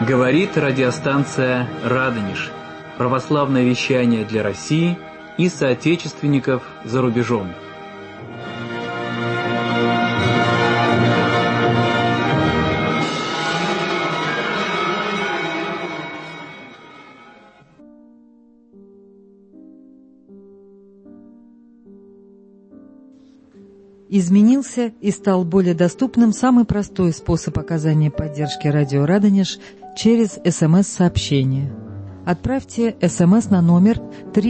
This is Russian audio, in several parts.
Говорит радиостанция «Радонеж». Православное вещание для России и соотечественников за рубежом. Изменился и стал более доступным самый простой способ оказания поддержки радио «Радонеж» через СМС-сообщение. Отправьте СМС на номер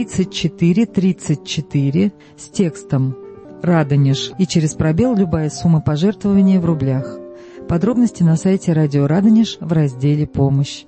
3434 с текстом «Радонеж» и через пробел любая сумма пожертвования в рублях. Подробности на сайте радио «Радонеж» в разделе «Помощь».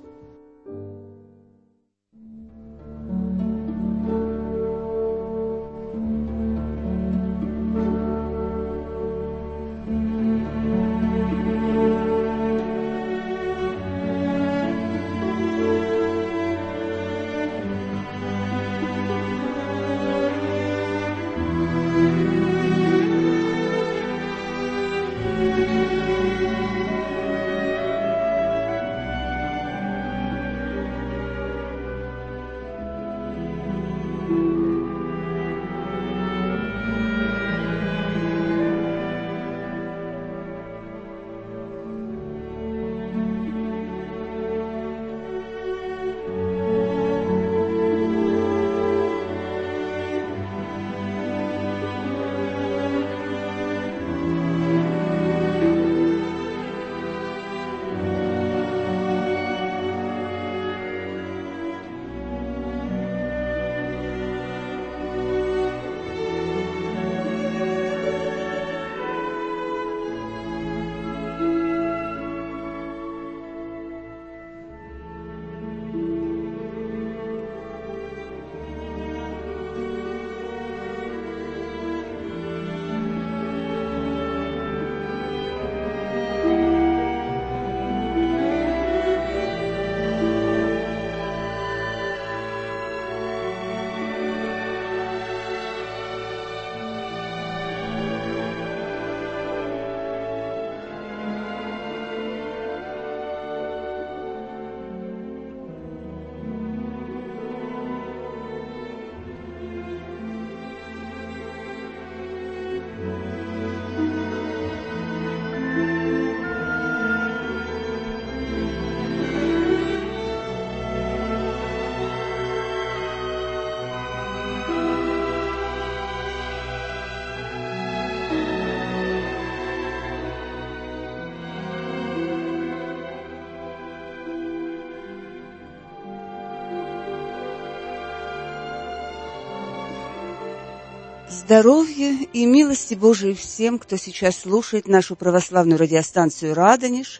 Здоровья и милости Божией всем, кто сейчас слушает нашу православную радиостанцию «Радонеж»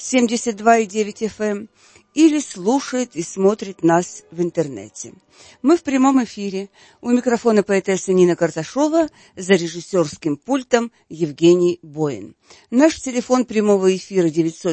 72,9 FM или слушает и смотрит нас в интернете. Мы в прямом эфире. У микрофона поэтесса Нина Карташова, за режиссерским пультом Евгений Боин. Наш телефон прямого эфира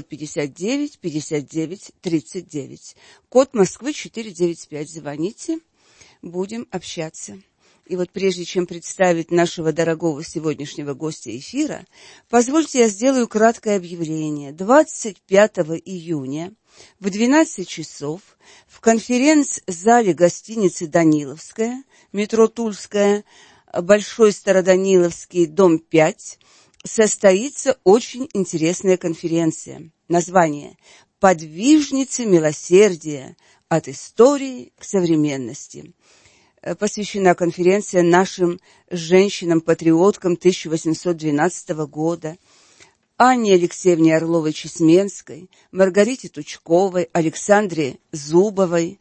959 59 39. Код Москвы 495. Звоните, будем общаться. И вот прежде чем представить нашего дорогого сегодняшнего гостя эфира, позвольте я сделаю краткое объявление. 25 июня в 12 часов в конференц-зале гостиницы «Даниловская», метро Тульская, Большой Староданиловский, дом 5, состоится очень интересная конференция. Название «Подвижницы милосердия. От истории к современности». Посвящена конференция нашим женщинам-патриоткам 1812 года, Анне Алексеевне Орловой-Чесменской, Маргарите Тучковой, Александре Зубовой,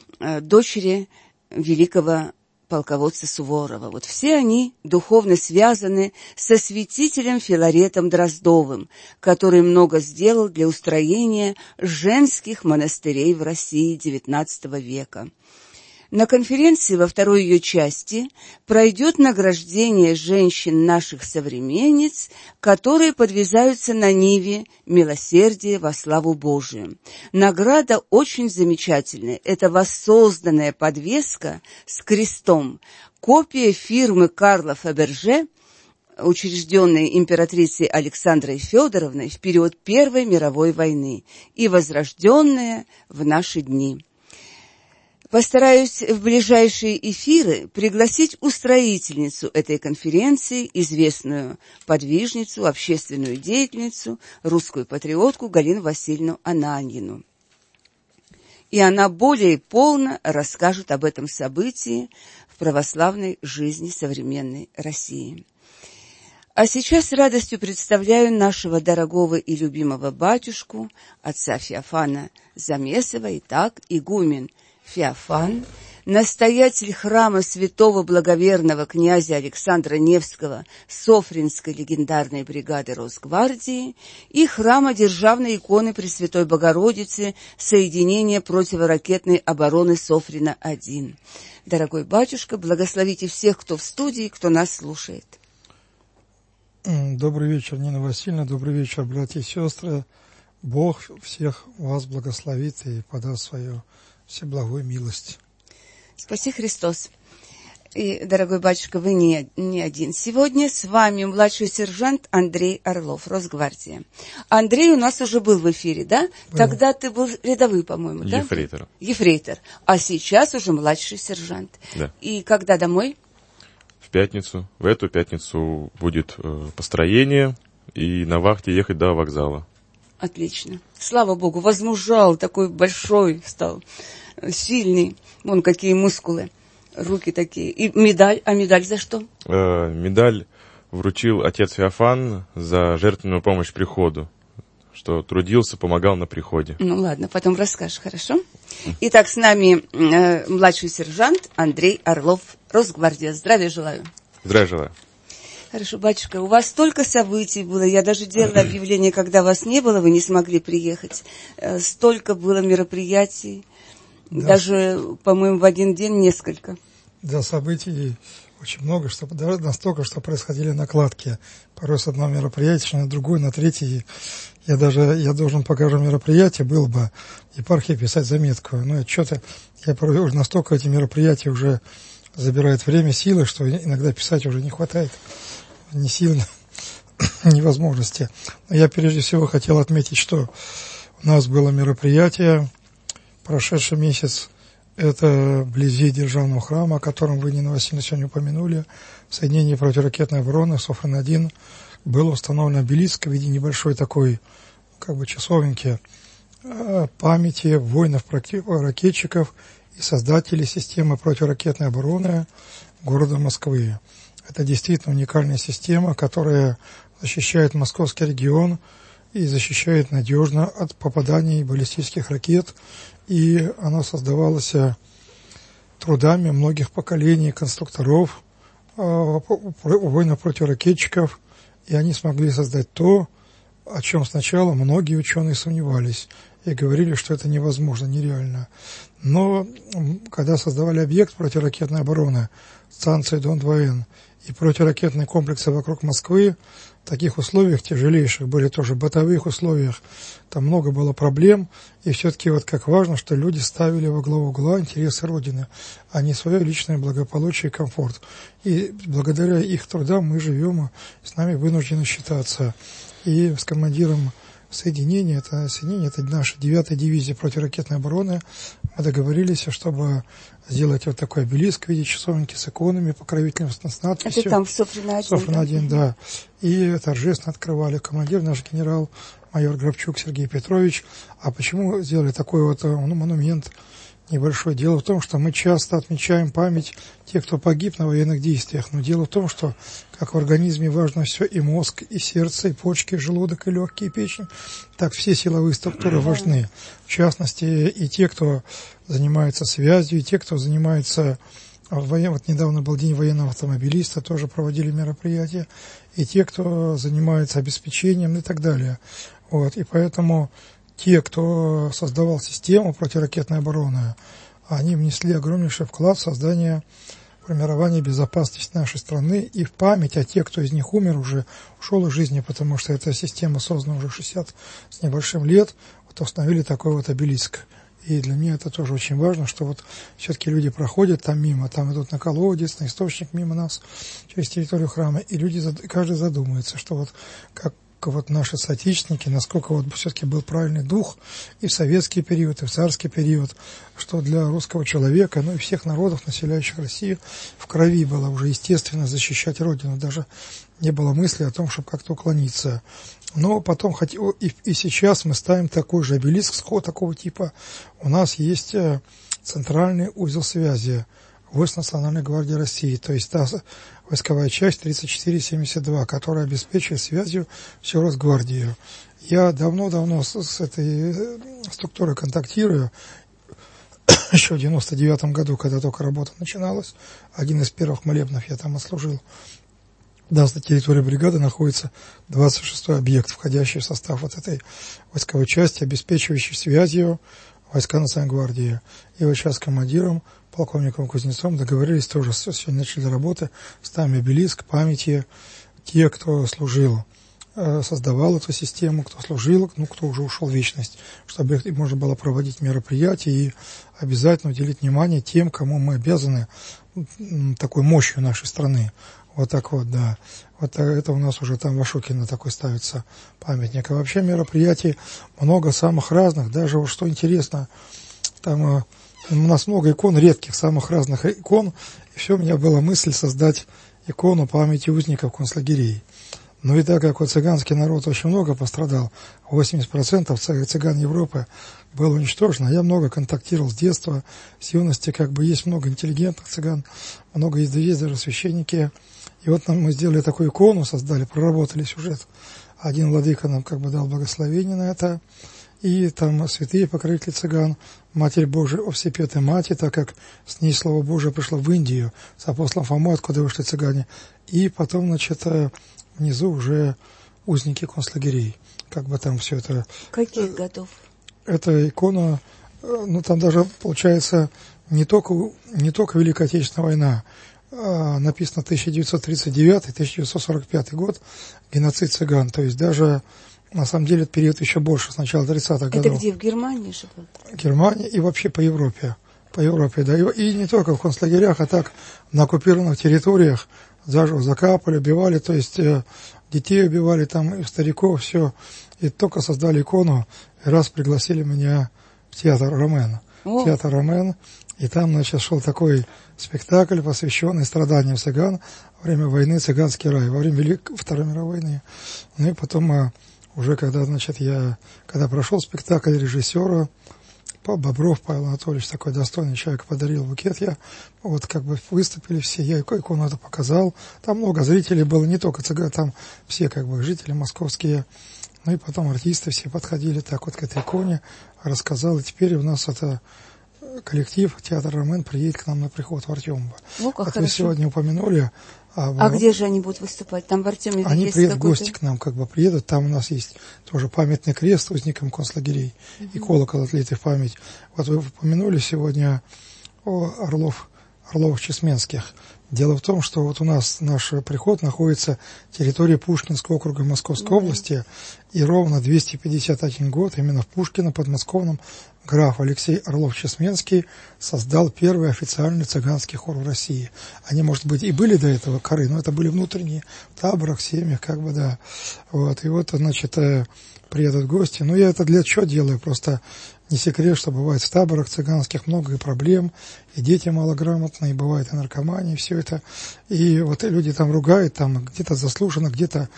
дочери великого полководца Суворова. Вот все они духовно связаны со святителем Филаретом Дроздовым, который много сделал для устроения женских монастырей в России XIX века. На конференции во второй ее части пройдет награждение женщин наших современниц, которые подвязаются на ниве милосердия во славу Божию. Награда очень замечательная. Это воссозданная подвеска с крестом, копия фирмы Карла Фаберже, учрежденной императрицей Александрой Федоровной в период Первой мировой войны и возрожденная в наши дни. Постараюсь в ближайшие эфиры пригласить устроительницу этой конференции, известную подвижницу, общественную деятельницу, русскую патриотку Галину Васильевну Ананьину. И она более полно расскажет об этом событии в православной жизни современной России. А сейчас с радостью представляю нашего дорогого и любимого батюшку, отца Феофана Замесова, итак, игумен Феофан, настоятель храма святого благоверного князя Александра Невского Софринской легендарной бригады Росгвардии и храма державной иконы Пресвятой Богородицы соединения противоракетной обороны Софрина-1. Дорогой батюшка, благословите всех, кто в студии, кто нас слушает. Добрый вечер, Нина Васильевна, добрый вечер, братья и сестры. Бог всех вас благословит и подаст свою всеблагую милость. Спаси Христос. И, дорогой батюшка, вы не один. Сегодня с вами младший сержант Андрей Орлов, Росгвардия. Андрей у нас уже был в эфире, да? Тогда ты был рядовой, по-моему, да? Ефрейтор. Ефрейтор. А сейчас уже младший сержант. Да. И когда домой? В пятницу. В эту пятницу будет построение и на вахте ехать до вокзала. Отлично. Слава Богу, возмужал, такой большой стал, сильный. Вон какие мускулы, руки такие. И медаль. А медаль за что? Медаль вручил отец Феофан за жертвенную помощь приходу, что трудился, помогал на приходе. Ну ладно, потом расскажешь, хорошо? Итак, с нами младший сержант Андрей Орлов, Росгвардия. Здравия желаю. Здравия желаю. Хорошо, батюшка, у вас столько событий было, я даже делала объявление, когда вас не было, вы не смогли приехать. Столько было мероприятий, да. Даже, по-моему, в один день несколько. Да, событий очень много, что даже настолько, что происходили накладки. Порой с одного мероприятия на другое, на третье. Я должен по каждому мероприятию был бы епархии писать заметку. Но я порой уже настолько эти мероприятия уже забирают время, силы, что иногда писать уже не хватает. Ни сил, ни возможности. Но я прежде всего хотел отметить, что у нас было мероприятие прошедший месяц. Это вблизи державного храма, о котором вы, Нина Васильевна, сегодня упомянули. В соединении противоракетной обороны Софрин-1 был установлен обелиск в виде небольшой такой, часовенки памяти воинов-ракетчиков и создателей системы противоракетной обороны города Москвы. Это действительно уникальная система, которая защищает московский регион и защищает надежно от попаданий баллистических ракет. И она создавалась трудами многих поколений конструкторов, воинов-противоракетчиков, и они смогли создать то, о чем сначала многие ученые сомневались и говорили, что это невозможно, нереально. Но когда создавали объект противоракетной обороны, станции Дон-2Н, и противоракетные комплексы вокруг Москвы, в таких условиях тяжелейших, были тоже бытовых условиях, там много было проблем, и все-таки как важно, что люди ставили во главу угла интересы Родины, а не свое личное благополучие и комфорт. И благодаря их трудам мы живем, и с нами вынуждены считаться. И с командиром соединения, это наша 9-я дивизия противоракетной обороны, мы договорились, чтобы сделать вот такой обелиск в виде часовенки с иконами, покровительством, с надписью. Это там в Софрина-1? Софрина-1, да. И торжественно открывали. Командир, наш генерал-майор Грабчук Сергей Петрович. А почему сделали такой монумент небольшой? Дело в том, что мы часто отмечаем память тех, кто погиб на военных действиях. Но дело в том, что как в организме важно все, и мозг, и сердце, и почки, и желудок, и легкие, и печень, так все силовые структуры важны. В частности, и те, кто занимается связью, и те, кто занимается... недавно был день военного автомобилиста, тоже проводили мероприятия, и те, кто занимается обеспечением и так далее. И поэтому те, кто создавал систему противоракетной обороны, они внесли огромнейший вклад в создание, формирование безопасности нашей страны и в память о тех, кто из них ушел из жизни, потому что эта система создана уже 60 с небольшим лет, установили такой обелиск. И для меня это тоже очень важно, что вот все-таки люди проходят там мимо, там идут на колодец, на источник мимо нас, через территорию храма, и люди, каждый задумается, что вот как вот наши соотечественники, насколько вот все-таки был правильный дух и в советский период, и в царский период, что для русского человека, ну и всех народов, населяющих Россию, в крови было уже естественно защищать Родину, даже не было мысли о том, чтобы как-то уклониться. Но потом, хоть и сейчас мы ставим такой же обелиск такого типа, у нас есть центральный узел связи войск Национальной гвардии России, то есть та войсковая часть 3472, которая обеспечивает связью всю Росгвардию. Я давно-давно с этой структурой контактирую, еще в 99-м году, когда только работа начиналась, один из первых молебнов я там отслужил. Да, на территории бригады находится 26-й объект, входящий в состав вот этой войсковой части, обеспечивающий связью войска Национальной гвардии. И вот сейчас с командиром, полковником Кузнецом, договорились тоже, сегодня начали работы, ставим обелиск памяти тех, кто служил, создавал эту систему, кто служил, ну, кто уже ушел в вечность, чтобы можно было проводить мероприятия и обязательно уделить внимание тем, кому мы обязаны такой мощью нашей страны. Вот так вот, да. Вот это у нас уже там в Ашокино такой ставится памятник. А вообще мероприятий много самых разных. Даже вот что интересно, там у нас много икон редких, самых разных икон. И все, у меня была мысль создать икону памяти узников концлагерей. Но и так как вот цыганский народ очень много пострадал, 80% цыган Европы было уничтожено. Я много контактировал с детства, с юности, как бы есть много интеллигентных цыган, много есть даже священники. И вот мы сделали такую икону, создали, проработали сюжет. Один владыка нам как бы дал благословение на это. И там святые покровители цыган, Матерь Божия, Овсепетая Мать, так как с ней Слово Божие пришло в Индию, с апостолом Фомой, откуда вышли цыгане. И потом, значит, внизу уже узники концлагерей. Как бы там все это... Каких годов? Эта икона, ну там даже получается не только Великая Отечественная война, написано 1939-1945 год, геноцид цыган. То есть даже, на самом деле, период еще больше, с начала 30-х годов. Это где, в Германии же было? Германия и вообще по Европе. По Европе, да. И не только в концлагерях, а так на оккупированных территориях заживо закапывали, убивали, то есть детей убивали там, и стариков, все. И только создали икону, и раз пригласили меня в театр «Ромен». Театр «Ромен». И там, значит, шел такой спектакль, посвященный страданиям цыган во время войны «Цыганский рай», во время Второй мировой войны. Ну и потом уже, когда, значит, когда прошел спектакль режиссера, Бобров Павел Анатольевич, такой достойный человек, подарил букет, я вот как бы выступили все, я икону это показал. Там много зрителей было, не только цыган, там все как бы жители московские. Ну и потом артисты все подходили так вот к этой иконе, рассказал. И теперь у нас это... коллектив театр «Ромен» приедет к нам на приход в Артемово. Как вы сегодня упомянули. А где же они будут выступать? Там в Артемове они есть приедут в гости к нам, как бы приедут. Там у нас есть тоже памятный крест узникам концлагерей и колокол, отлитый в память. Вот вы упомянули сегодня о Орловых-Чесменских. Дело в том, что вот у нас наш приход находится на территории Пушкинского округа Московской области, и ровно 251 год именно в Пушкино, подмосковном, граф Алексей Орлов-Чесменский создал первый официальный цыганский хор в России. Они, может быть, и были до этого хоры, но это были внутренние, в таборах, в семьях, как бы, да. Вот, и вот, значит, приедут гости. Ну, я это для чего делаю? Просто не секрет, что бывает в таборах цыганских много и проблем, и дети малограмотные, и бывает и наркомания, и все это. И вот люди там ругают, там где-то заслуженно, где-то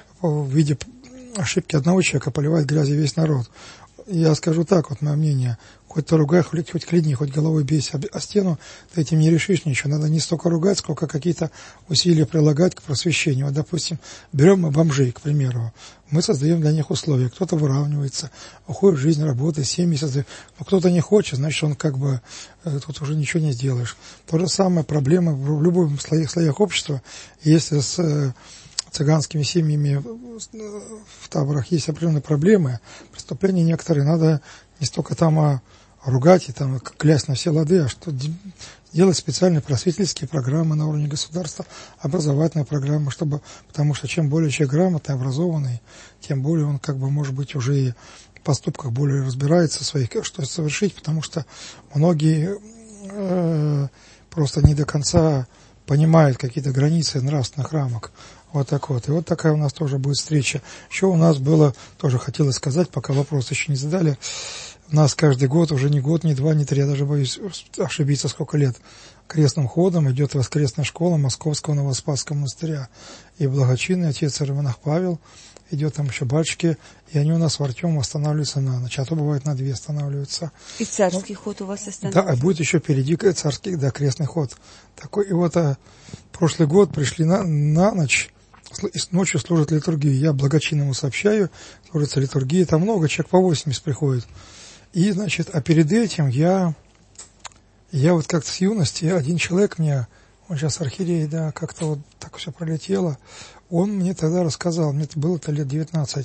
в виде ошибки одного человека поливает грязью весь народ. Я скажу так, вот мое мнение, хоть ты ругай, хоть клини, хоть головой бейся о стену, ты этим не решишь ничего. Надо не столько ругать, сколько какие-то усилия прилагать к просвещению. Вот, допустим, берем мы бомжей, к примеру, мы создаем для них условия. Кто-то выравнивается, уходит в жизнь, работает, семьи создает. Но кто-то не хочет, значит, он как бы, тут уже ничего не сделаешь. То же самое проблема в любых слоях общества. Если с цыганскими семьями в таборах есть определенные проблемы, преступления некоторые, надо не столько там ругать и там клясть на все лады, а что делать специальные просветительские программы на уровне государства, образовательные программы, потому что чем более человек грамотный, образованный, тем более он как бы может быть уже и поступках более разбирается, своих, что совершить, потому что многие просто не до конца понимают какие-то границы нравственных рамок. Вот так вот. И вот такая у нас тоже будет встреча. Еще у нас было, тоже хотелось сказать, пока вопрос еще не задали, у нас каждый год, уже не год, не два, не три, я даже боюсь ошибиться, сколько лет, крестным ходом идет воскресная школа Московского Новоспасского монастыря. И благочинный отец Иеромонах Павел, идет там еще батюшки, и они у нас в Артемом останавливаются на ночь, а то бывает на 2 останавливаются. И царский ход у вас останавливается? Да, а будет еще впереди царский, да, крестный ход. Такой, и вот прошлый год пришли на ночь, и ночью служат литургию. Я благочинному сообщаю, служится литургия, там много, человек по 80 приходит. И, значит, а перед этим я вот как-то с юности, один человек мне, он сейчас архиерей, да, как-то вот так все пролетело, он мне тогда рассказал, мне это было-то лет 19,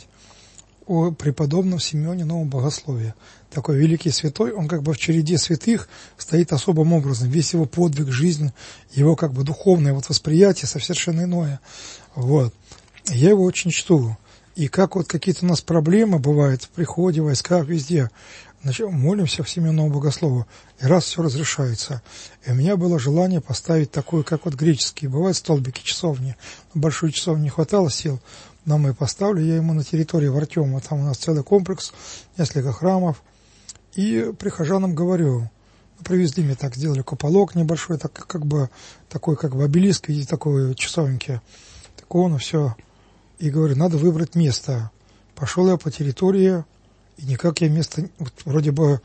о преподобном Симеоне Новом Богослове. Такой великий святой, он как бы в череде святых стоит особым образом. Весь его подвиг, жизнь, его как бы духовное вот восприятие совершенно иное. Вот. Я его очень чту. И как вот какие-то у нас проблемы бывают в приходе, в войсках, везде, значит, молимся к Симеону Богослову, и раз все разрешается. И у меня было желание поставить такую, как вот греческие, бывают столбики, часовни. Большую часовню не хватало сил, но мы поставили, я ему на территории в Артема, там у нас целый комплекс, несколько храмов. И прихожанам говорю, привезли мне так, сделали куполок небольшой, так, как бы такой как бы обелиск в виде такой часовенки. Так он все. И говорю, надо выбрать место. Пошел я по территории, и никак я место, вот, вроде бы,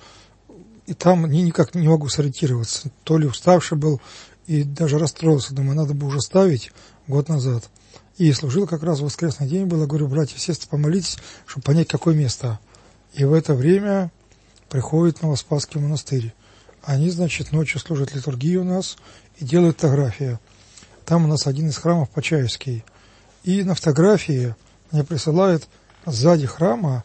и там никак не могу сориентироваться. То ли уставший был, и даже расстроился, думаю, надо бы уже ставить год назад. И служил как раз в воскресный день, было, говорю, братья и сестры, помолитесь, чтобы понять, какое место. И в это время приходит Новоспасский монастырь. Они, значит, ночью служат литургию у нас и делают фотографию. Там у нас один из храмов Почаевский. И на фотографии мне присылают, сзади храма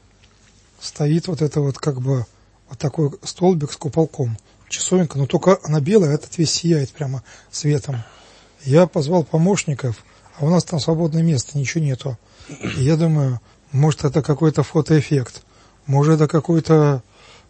стоит вот это вот как бы вот такой столбик с куполком. Часовенка, но только она белая, этот весь сияет прямо светом. Я позвал помощников, а у нас там свободное место, ничего нету. И я думаю, может, это какой-то фотоэффект, может, это какой-то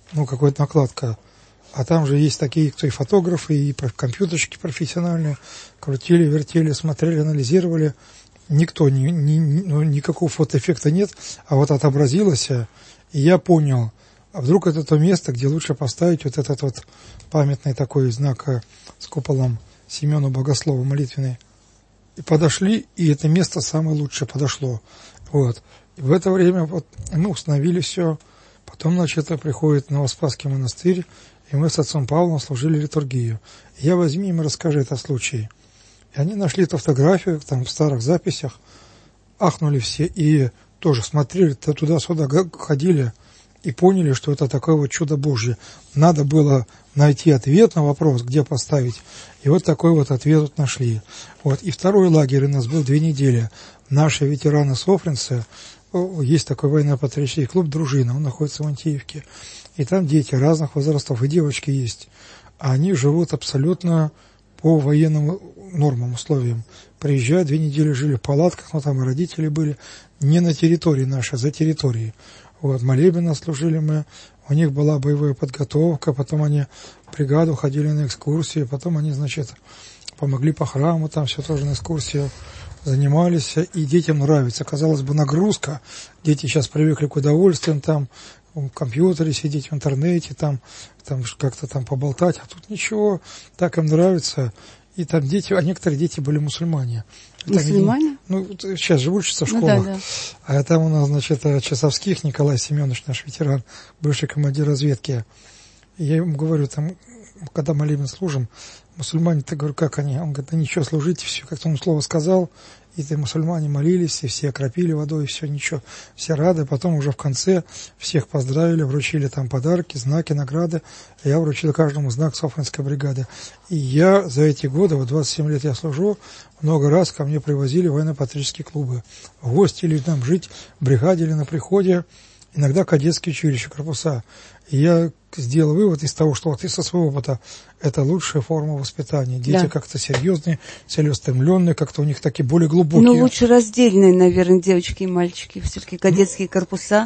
накладка. А там же есть такие, кто и фотографы, и компьютерщики профессиональные, крутили, вертели, смотрели, анализировали. Никто, никакого фотоэффекта нет, а вот отобразилось, и я понял, а вдруг это то место, где лучше поставить вот этот вот памятный такой знак с куполом Симеону Богослову молитвенный. И подошли, и это место самое лучшее подошло. Вот. И в это время вот мы установили все. Потом, значит, приходит Новоспасский монастырь, и мы с отцом Павлом служили литургию. И я возьми им и расскажи этот случай. И они нашли эту фотографию, там в старых записях, ахнули все, и тоже смотрели, туда-сюда ходили, и поняли, что это такое вот чудо Божье. Надо было найти ответ на вопрос, где поставить, и вот такой вот ответ вот нашли. Вот. И второй лагерь у нас был 2 недели. Наши ветераны-софринцы, есть такой военно-патриотический клуб «Дружина», он находится в Антиевке, и там дети разных возрастов, и девочки есть. А они живут абсолютно по военным нормам, условиям. Приезжают, 2 недели жили в палатках, но там и родители были, не на территории нашей, за территорией. Вот, молебен служили мы, у них была боевая подготовка, потом они в бригаду ходили на экскурсии, потом они, значит, помогли по храму, там все тоже на экскурсию занимались, и детям нравится. Казалось бы, нагрузка, дети сейчас привыкли к удовольствиям, там, в компьютере сидеть, в интернете, там как-то там поболтать, а тут ничего, так им нравится. И там дети, а некоторые дети были мусульмане. Мусульмане? Сейчас же учатся в школах. Да. А там у нас, значит, Часовских Николай Семенович, наш ветеран, бывший командир разведки. И я ему говорю, там, когда молебен служим, мусульмане-то, говорю, как они? Он говорит, да ничего, служите, все, как-то он слово сказал, и мусульмане молились, и все окропили водой, и все, ничего, все рады. Потом уже в конце всех поздравили, вручили там подарки, знаки, награды. Я вручил каждому знак Софринской бригады. И я за эти годы, вот 27 лет я служу, много раз ко мне привозили военно-патриотические клубы. В гости или там жить, в бригаде или на приходе, иногда кадетские училища, корпуса. И я сделал вывод из того, что вот и со своего опыта это лучшая форма воспитания. Дети как-то серьезные, целеустремленные, как-то у них такие более глубокие. Лучше раздельные, наверное, девочки и мальчики, все-таки кадетские корпуса.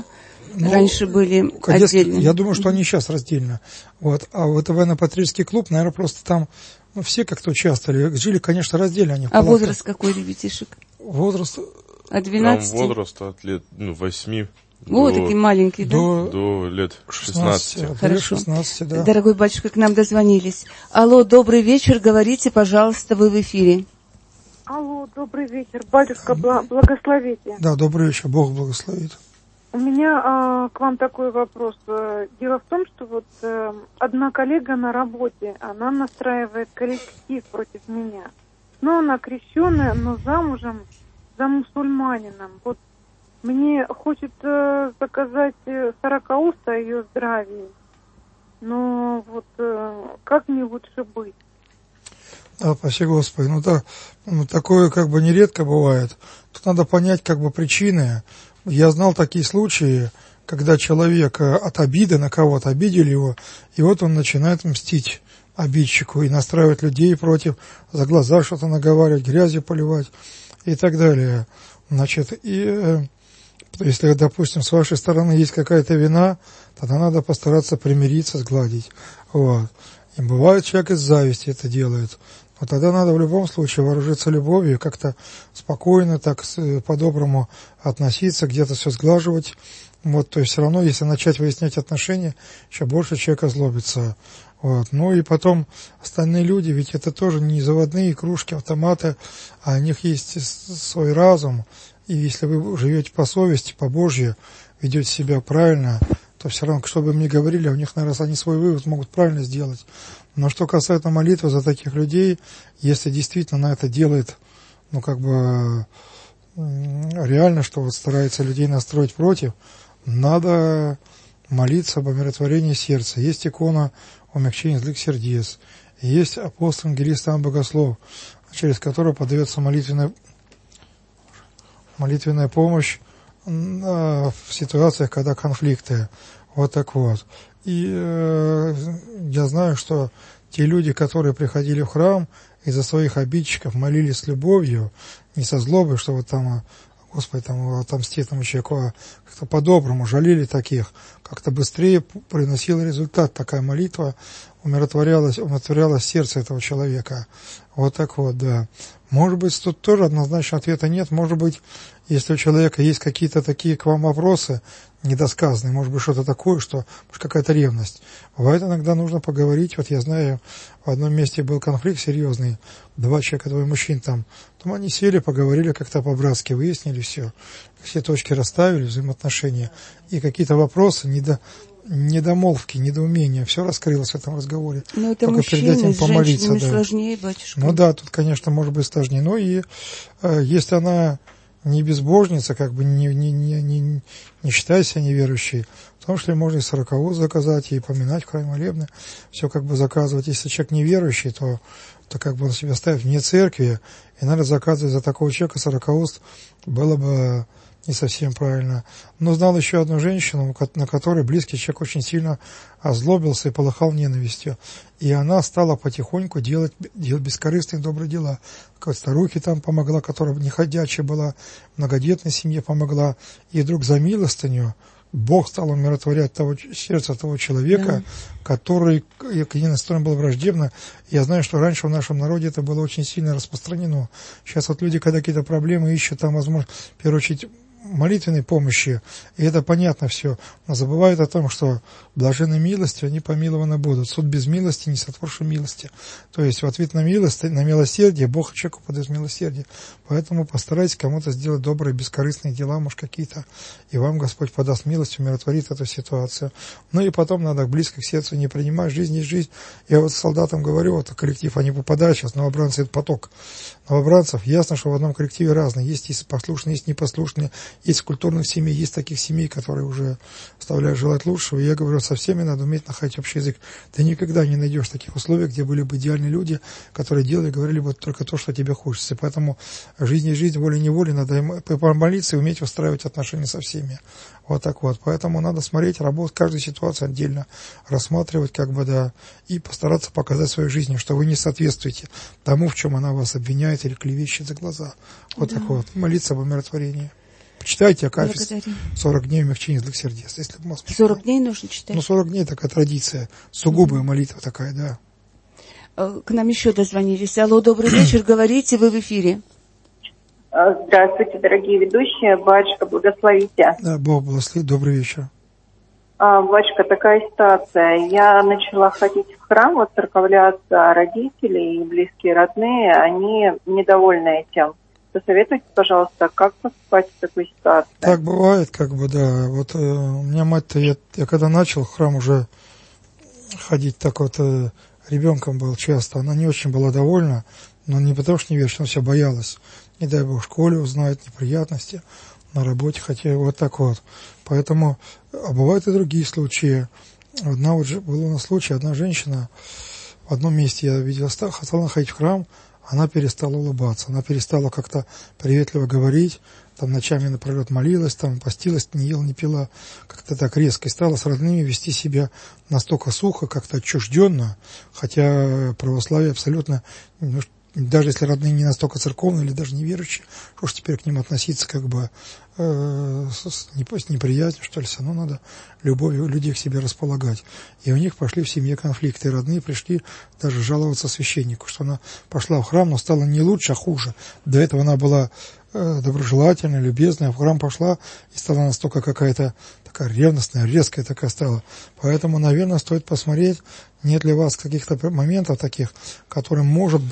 раньше были отдельно. Я думаю, что они сейчас раздельно. Вот. А вот военно-патриотический клуб, наверное, просто там все как-то участвовали. Жили, конечно, раздельно. Они в палатках. Возраст какой ребятишек? Возраст? От 12? Там возраст от лет 8 такие маленькие, да? До лет 16. Хорошо. 16, да. Дорогой батюшка, к нам дозвонились. Алло, добрый вечер, говорите, пожалуйста, вы в эфире. Алло, добрый вечер. Батюшка, благословите. Да, добрый вечер, Бог благословит. У меня к вам такой вопрос. Дело в том, что вот одна коллега на работе, она настраивает коллектив против меня. Но она крещенная, но замужем за мусульманином. Вот мне хочется заказать 40 о ее здравии. Но вот как мне лучше быть? Да, спасибо, Господи. Такое как бы нередко бывает. Тут надо понять как бы причины. Я знал такие случаи, когда человек от обиды на кого-то обидели его, и вот он начинает мстить обидчику и настраивать людей против, за глаза что-то наговаривать, грязью поливать и так далее. Значит, если, допустим, с вашей стороны есть какая-то вина, тогда надо постараться примириться, сгладить. Вот. И бывает, человек из зависти это делает. Но тогда надо в любом случае вооружиться любовью, как-то спокойно, так по-доброму относиться, где-то все сглаживать. Вот, то есть все равно, если начать выяснять отношения, еще больше человек озлобится. Вот. Ну и потом остальные люди, ведь это тоже не заводные кружки, автоматы, а у них есть свой разум. И если вы живете по совести, по Божьей, ведете себя правильно, то все равно, что бы им ни говорили, у них, наверное, они свой вывод могут правильно сделать. Но что касается молитвы за таких людей, если действительно она это делает, реально, что вот старается людей настроить против, надо молиться об умиротворении сердца. Есть икона умягчения злых сердец, есть апостол, ангелист, богослов, через которого подается молитвенная помощь в ситуациях, когда конфликты. Вот так вот. И я знаю, что те люди, которые приходили в храм и за своих обидчиков молились с любовью, не со злобой, что вот там, Господи, там отомсти этому человеку, а как-то по-доброму жалели таких, как-то быстрее приносила результат такая молитва, умиротворялось сердце этого человека. Вот так вот, да. Может быть, тут тоже однозначного ответа нет. Может быть, если у человека есть какие-то такие к вам вопросы недосказанные, может быть, что-то такое, может, какая-то ревность. Бывает, иногда нужно поговорить. Вот я знаю, в одном месте был конфликт серьезный, 2 человека, 2 мужчин там. Потом они сели, поговорили как-то по-братски, выяснили все точки расставили, взаимоотношения. И какие-то вопросы, недомолвки, недоумения, все раскрылось в этом разговоре. Но это только перед этим помолиться, да. Сложнее, батюшка. Ну да, тут, конечно, может быть сложнее. Но и если она не безбожница, как бы не считая себя неверующей, в том числе можно и 40 заказать, и поминать в храме молебны, все как бы заказывать. Если человек неверующий, то как бы он себя ставит вне церкви, и надо заказывать за такого человека 40 было бы не совсем правильно. Но знал еще одну женщину, на которой близкий человек очень сильно озлобился и полыхал ненавистью. И она стала потихоньку делать бескорыстные добрые дела. Как старухе там помогла, которая неходячая была, многодетной семье помогла. И вдруг за милостыню Бог стал умиротворять сердце того человека, который к ней настроен был враждебно. Я знаю, что раньше в нашем народе это было очень сильно распространено. Сейчас вот люди, когда какие-то проблемы ищут, там, возможно, в первую очередь, молитвенной помощи, и это понятно все, но забывают о том, что блаженны милостью, они помилованы будут. Суд без милости, не сотворши милости. То есть в ответ на милость, на милосердие, Бог человеку подает милосердие. Поэтому постарайтесь кому-то сделать добрые, бескорыстные дела, может, какие-то, и вам Господь подаст милость, умиротворит эту ситуацию. Ну и потом надо близко к сердцу не принимать, жизнь есть жизнь. Я вот солдатам говорю, вот коллектив, они попадают сейчас, новобранцы, это поток новобранцев. Ясно, что в одном коллективе разные. Есть послушные, есть непослушные. Есть культурных семей, есть таких семей, которые уже оставляют желать лучшего. И я говорю, со всеми надо уметь находить общий язык. Ты никогда не найдешь таких условий, где были бы идеальные люди, которые делали и говорили бы только то, что тебе хочется. Поэтому жизнь и жизнь, волей-неволей, надо помолиться и уметь выстраивать отношения со всеми. Вот так вот. Поэтому надо смотреть, работать, каждую ситуацию отдельно рассматривать, как бы, да, и постараться показать своей жизни, что вы не соответствуете тому, в чем она вас обвиняет или клевещет за глаза. Вот так вот. Молиться об умиротворении. Почитайте Акафист 40 дней умягчения злых сердец. Если в Москве. 40 дней нужно читать? 40 дней такая традиция, сугубая молитва такая, да. К нам еще дозвонились. Алло, добрый вечер, говорите, вы в эфире. Здравствуйте, дорогие ведущие. Батюшка, благословите. Да, Бог благословит. Добрый вечер. Батюшка, такая ситуация. Я начала ходить в храм, воцерковляться, а родители и близкие родные, они недовольны этим. Посоветуйте, пожалуйста, как поступать в такой ситуации? Так бывает, да. Вот у меня мать-то, я когда начал в храм уже ходить, так вот ребенком был часто, она не очень была довольна, но не потому что не верит, она все боялась. Не дай бог, в школе узнает неприятности, на работе, хотя вот так вот. Поэтому, а бывают и другие случаи. Был у нас случай, одна женщина, в одном месте я видел, хотела ходить в храм, она перестала улыбаться, она перестала как-то приветливо говорить, там ночами напролет молилась, там постилась, не ела, не пила, как-то так резко, и стала с родными вести себя настолько сухо, как-то отчужденно, хотя православие абсолютно, даже если родные не настолько церковные или даже неверующие, что ж теперь к ним относиться как бы с неприязнью, что ли, все равно надо любовью людей к себе располагать. И у них пошли в семье конфликты, и родные пришли даже жаловаться священнику, что она пошла в храм, но стала не лучше, а хуже. До этого она была доброжелательная, любезная, а в храм пошла и стала настолько какая-то такая ревностная, резкая такая стала. Поэтому, наверное, стоит посмотреть, нет ли у вас каких-то моментов таких, которыми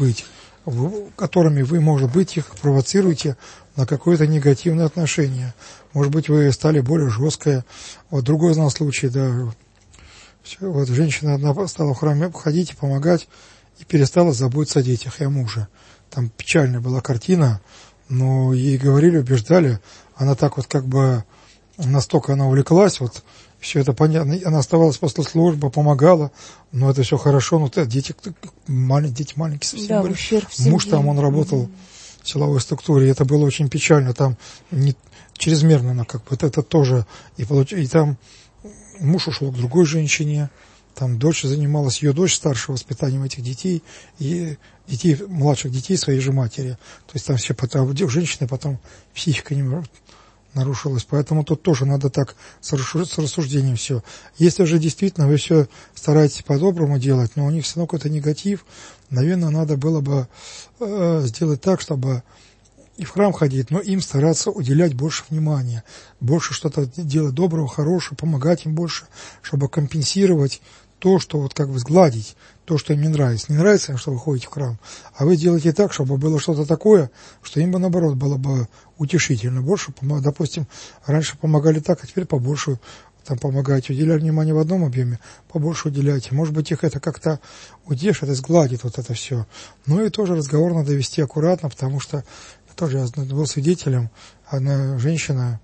вы, может быть, их провоцируете на какое-то негативное отношение. Может быть, вы стали более жесткой. Вот другой знал случай, да. Вот женщина одна стала в храме ходить и помогать, и перестала заботиться о детях и о муже. Там печальная была картина, но ей говорили, убеждали, она так вот как бы настолько она увлеклась, вот все это понятно, она оставалась после службы, помогала, но это все хорошо, но дети маленькие совсем, да, были. Муж там, он работал в силовой структуре, и это было очень печально, там не чрезмерно, она как бы это тоже, и там муж ушел к другой женщине, там дочь занималась, ее дочь старше воспитанием этих детей, и детей, младших детей своей же матери, то есть там все потом, женщины потом психика не нарушилась, поэтому тут тоже надо так с рассуждением все. Если же действительно вы все стараетесь по-доброму делать, но у них все равно какой-то негатив, наверное, надо было бы сделать так, чтобы и в храм ходить, но им стараться уделять больше внимания, больше что-то делать доброго, хорошего, помогать им больше, чтобы компенсировать то, что вот как бы сгладить, то, что им не нравится. Не нравится им, что вы ходите в храм, а вы делаете так, чтобы было что-то такое, что им бы, наоборот, было бы утешительно. Больше, допустим, раньше помогали так, а теперь побольше там помогаете, уделяли внимание в одном объеме, побольше уделяйте. Может быть, их это как-то утешит и сгладит вот это все. Ну и тоже разговор надо вести аккуратно, потому что я был свидетелем, одна женщина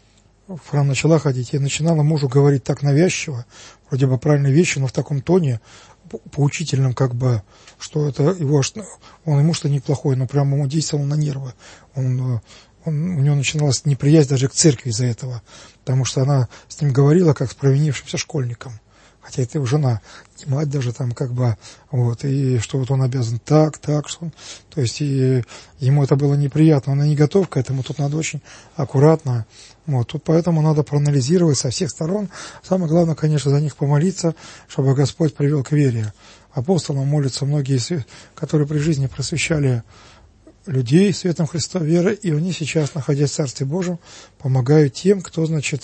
в храм начала ходить и начинала мужу говорить так навязчиво, вроде бы правильные вещи, но в таком тоне, поучительном как бы, что это его, он ему что неплохой, но прямо ему действовал на нервы. У него начиналась неприязнь даже к церкви из-за этого, потому что она с ним говорила как с провинившимся школьником. Хотя это его жена, не мать даже там как бы, вот, и что вот он обязан так, что он, то есть и ему это было неприятно, он и не готов к этому, тут надо очень аккуратно, вот, тут поэтому надо проанализировать со всех сторон, самое главное, конечно, за них помолиться, чтобы Господь привел к вере. Апостолам молятся многие, которые при жизни просвещали людей светом Христа веры, и они сейчас, находясь в Царстве Божьем, помогают тем, кто, значит,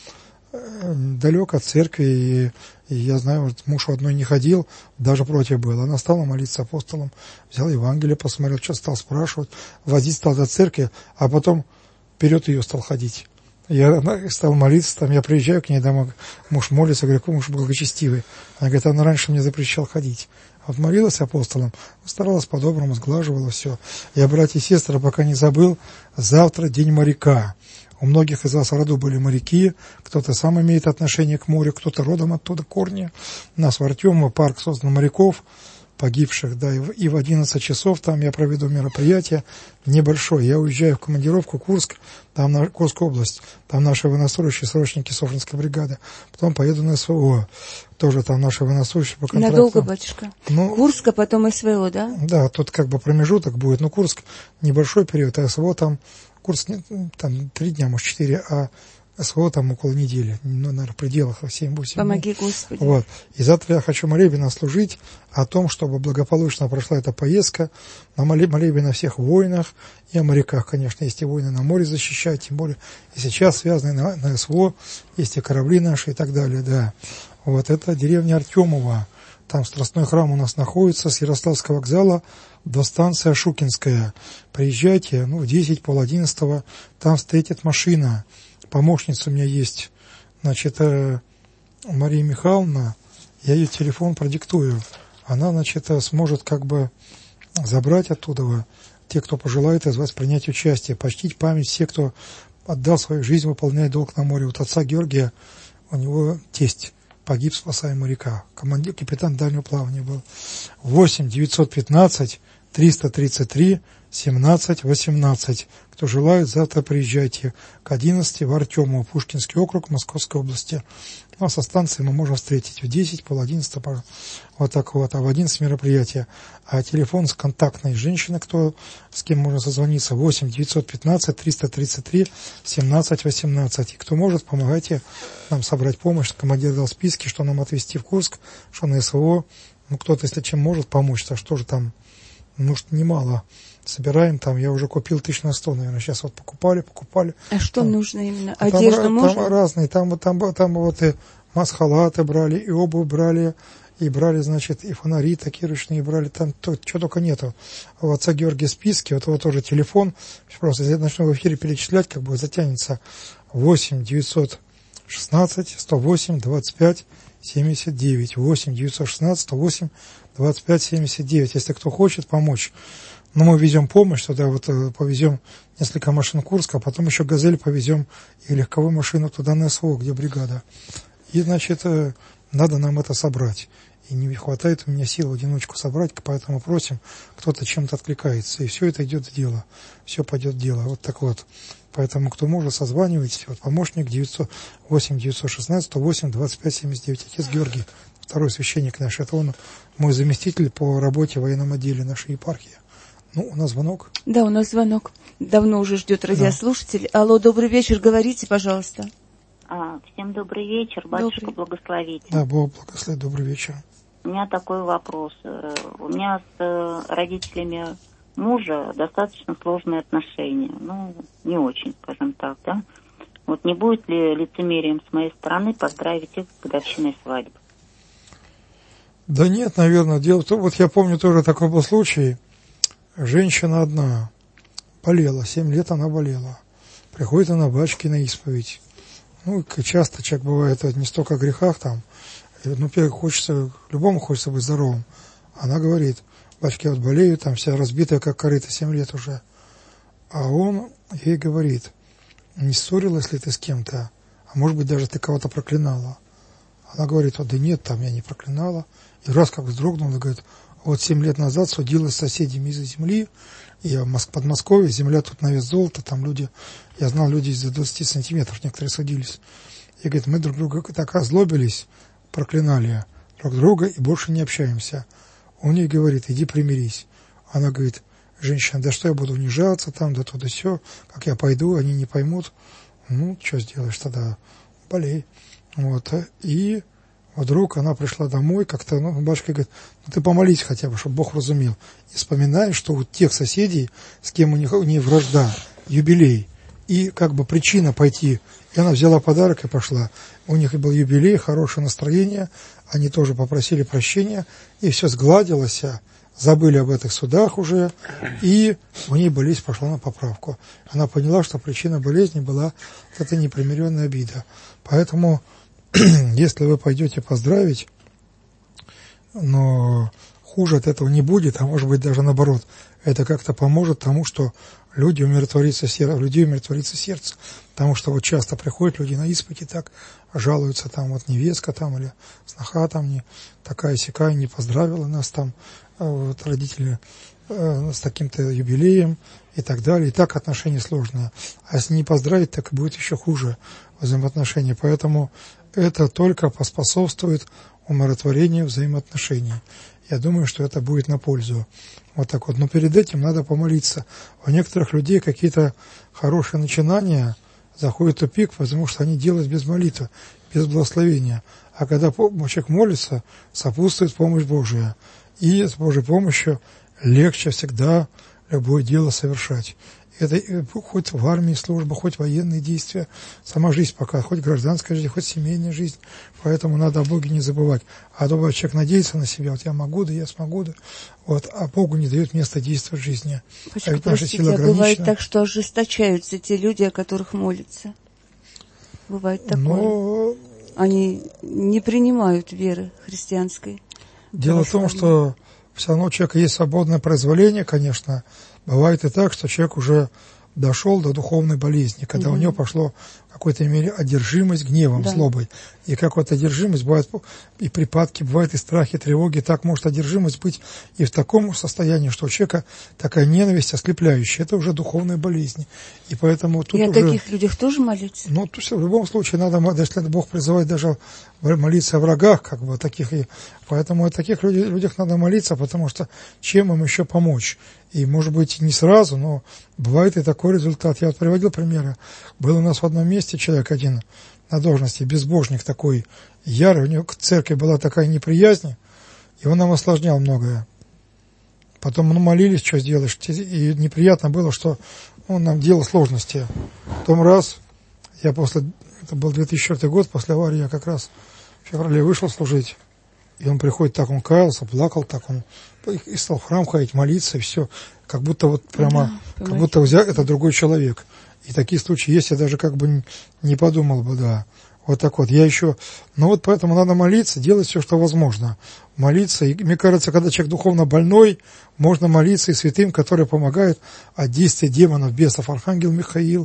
далек от церкви, и я знаю, вот муж у одной не ходил, даже против был. Она стала молиться апостолом, взял Евангелие, посмотрел, что стал спрашивать, возить стал до церкви, а потом вперед ее стал ходить. Я стал молиться, там я приезжаю к ней домой, муж молится, говорю, какой муж благочестивый. Она говорит, она раньше мне запрещал ходить. Вот молилась апостолом, старалась по-доброму, сглаживала все. Я, братья и сестры, пока не забыл, завтра день моряка. У многих из вас в роду были моряки, кто-то сам имеет отношение к морю, кто-то родом оттуда, корни. У нас в Артеме парк создан моряков, погибших, да, и в 11 часов там я проведу мероприятие небольшое. Я уезжаю в командировку в Курск, там Курская область, там наши военнослужащие, срочники Софьинской бригады. Потом поеду на СВО, тоже там наши военнослужащие по контракту. Надолго, батюшка? Курск, а потом СВО, да? Да, тут как бы промежуток будет, но Курск небольшой период, а СВО там курс там 3 дня, может 4, а СВО там около недели, наверное, в пределах 7-8. Помоги, Господи. Вот. И завтра я хочу молебен служить о том, чтобы благополучно прошла эта поездка, на молебен о всех воинах и о моряках, конечно, есть и воины на море защищать, тем более и сейчас связанные на СВО, есть и корабли наши и так далее, да. Вот, это деревня Артемова, там Страстной храм у нас находится, с Ярославского вокзала до станции Ашукинская. Приезжайте, в 10, пол 11, там встретит машина. Помощница у меня есть, значит, Мария Михайловна, я ей телефон продиктую. Она, значит, сможет как бы забрать оттуда те, кто пожелает из вас принять участие, почтить память всех, кто отдал свою жизнь, выполняя долг на море. Вот отца Георгия, у него тесть погиб, спасая моряка. Командир, капитан дальнего плавания был. 8-915-333-17-18. Кто желает, завтра приезжайте к 11 в Артемово, Пушкинский округ, Московской области. Ну, а со станции мы можем встретить в 10, пол 11, вот так вот, а в 11 мероприятие. А телефон с контактной женщины, с кем можно созвониться, 8-915-333-17-18. И кто может, помогайте нам собрать помощь. Командир дал списки, что нам отвезти в Курск, что на СВО. Кто-то, если чем может помочь, то что же там, немало. Собираем там, я уже купил 1100, наверное, сейчас вот покупали. А что там, нужно именно? Одежду можно? Там разные, там вот и масхалаты брали, и обувь брали, и брали, значит, и фонари такие ручные брали, там чего только нету. У отца Георгия списки, вот его тоже телефон, просто если я начну в эфире перечислять, как бы затянется. 8-916-108-25-79, 8-916-108-25-79, если кто хочет помочь. Но мы везем помощь, туда вот повезем несколько машин Курска, а потом еще «Газель» повезем и легковую машину туда на СВО, где бригада. И, значит, надо нам это собрать. И не хватает у меня сил в одиночку собрать, поэтому просим, кто-то чем-то откликается. И все это идет в дело. Все пойдет в дело. Вот так вот. Поэтому, кто может, созванивайтесь. Вот помощник 8-916-108-25-79. Отец Георгий, второй священник наш. Это он мой заместитель по работе в военном отделе нашей епархии. У нас звонок. Да, у нас звонок. Давно уже ждет радиослушатель. Да. Алло, добрый вечер, говорите, пожалуйста. Всем добрый вечер, батюшка, благословите. Да, Бог благословит, добрый вечер. У меня такой вопрос. У меня с родителями мужа достаточно сложные отношения. Не очень, скажем так, да. Вот не будет ли лицемерием с моей стороны поздравить их с годовщиной свадьбы? Да нет, наверное. Дело в том, вот я помню тоже такой был случай. Женщина одна болела, 7 лет она болела. Приходит она батюшке на исповедь. Часто человек бывает не столько о грехах там. Любому хочется быть здоровым. Она говорит: батюшка, я вот болею, там вся разбитая, как корыто, 7 лет уже. А он ей говорит: не ссорилась ли ты с кем-то? А может быть, даже ты кого-то проклинала? Она говорит: да нет, там я не проклинала. И раз как вздрогнула, говорит: вот 7 лет назад судилась с соседями из-за земли, и в Подмосковье, земля тут на вес золота, там люди, я знал людей из-за 20 сантиметров, некоторые судились. И говорит, мы друг друга так озлобились, проклинали друг друга и больше не общаемся. Он ей говорит: иди примирись. Она говорит: женщина, да что я буду унижаться там, да то да сё, как я пойду, они не поймут. Что сделаешь тогда, болей. Вот, и вдруг она пришла домой, как-то, батюшка говорит: ты помолись хотя бы, чтобы Бог разумел. И вспоминаешь, что у тех соседей, с кем у них вражда, юбилей, и как бы причина пойти. И она взяла подарок и пошла. У них был юбилей, хорошее настроение, они тоже попросили прощения, и все сгладилось, забыли об этих судах уже, и у ней болезнь пошла на поправку. Она поняла, что причина болезни была эта непримиренная обида. Поэтому если вы пойдете поздравить, но хуже от этого не будет, а может быть даже наоборот, это как-то поможет тому, что людей умиротворится сердце. Потому что вот часто приходят люди на исповеди, так жалуются, там вот невестка там или сноха там не такая-сякая, не поздравила нас там, вот родители с таким-то юбилеем и так далее. И так отношения сложные. А если не поздравить, так и будет еще хуже взаимоотношения. Поэтому это только поспособствует умиротворения взаимоотношений. Я думаю, что это будет на пользу. Вот так вот. Но перед этим надо помолиться. У некоторых людей какие-то хорошие начинания заходят в тупик, потому что они делают без молитвы, без благословения. А когда человек молится, сопутствует помощь Божия. И с Божьей помощью легче всегда любое дело совершать. Это хоть в армии служба, хоть военные действия, сама жизнь пока, хоть гражданская жизнь, хоть семейная жизнь. Поэтому надо о Боге не забывать. А то человек надеется на себя, вот я могу, да я смогу, да. Вот, а Богу не дает места действия в жизни. Почему, простите, бывает так, что ожесточаются те люди, о которых молятся? Бывает такое. Но... Они не принимают веры христианской. Дело в том, что все равно у человека есть свободное произволение, конечно. Бывает и так, что человек уже дошел до духовной болезни, когда у него пошло в какой-то мере одержимость гневом, злобой. И как вот одержимость, бывает и припадки, бывают и страхи, тревоги. Так может одержимость быть и в таком состоянии, что у человека такая ненависть ослепляющая. Это уже духовные болезни. И поэтому тут и уже... о таких людях тоже молиться? Ну, то есть, в любом случае надо, если Бог призывает даже молиться о врагах, как бы таких. И поэтому о таких людях надо молиться, потому что чем им еще помочь? И, может быть, не сразу, но бывает и такой результат. Я вот приводил примеры. Был у нас в одном месте человек один на должности, безбожник такой ярый, у него к церкви была такая неприязнь, и он нам осложнял многое. Потом мы молились, что сделаешь, и неприятно было, что он нам делал сложности. Потом раз, это был 2004 год, после аварии я как раз в феврале вышел служить, и он приходит, так он каялся, плакал, так он и стал в храм ходить, молиться, и все, как будто вот прямо, как будто взял это другой человек. И такие случаи есть, я даже как бы не подумал бы, да. Вот так вот. Я еще... Ну вот поэтому надо молиться, делать все, что возможно. Молиться. И мне кажется, когда человек духовно больной, можно молиться и святым, которые помогают от действия демонов, бесов. Архангел Михаил,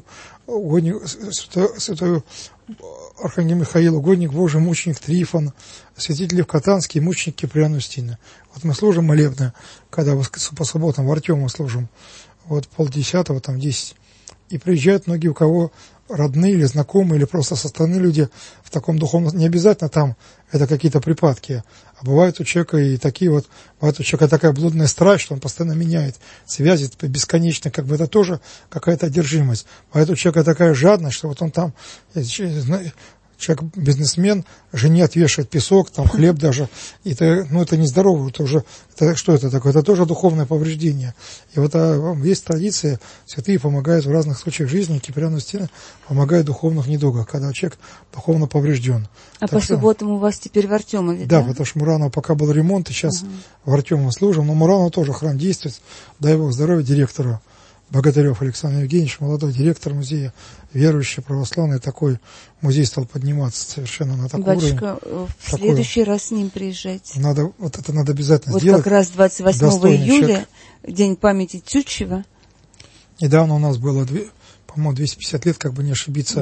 святой Архангел Михаил, угодник Божий, мученик Трифон, святитель Лев Катанский, мученик Киприан Устина. Вот мы служим молебны, когда по субботам в Артема служим. Вот 9:30, там 10. И приезжают многие, у кого родные или знакомые, или просто со стороны люди в таком духовном... Не обязательно там это какие-то припадки, а бывает у человека и такие вот... Бывает у человека такая блудная страсть, что он постоянно меняет связи бесконечно, как бы это тоже какая-то одержимость. Бывает у человека такая жадность, что вот он там... Человек, бизнесмен, жене отвешивает песок, там хлеб даже. И это, это нездорово, это уже, что это такое? Это тоже духовное повреждение. И вот есть традиция, святые помогают в разных случаях жизни, Киприан Устина помогает в духовных недугах, когда человек духовно поврежден. А по субботам у вас теперь в Артемове, да? Да, потому что Муранова пока был ремонт, и сейчас в Артемове служим. Но Муранова тоже храм действует, дай Бог здоровья директору. Богатырев Александр Евгеньевич, молодой директор музея, верующий, православный, такой музей стал подниматься совершенно на такой уровень. Батюшка, в следующий раз с ним приезжайте. Надо обязательно сделать. Вот как раз 28 июля, День памяти Тютчева. Недавно у нас было, по-моему, 250 лет, как бы не ошибиться.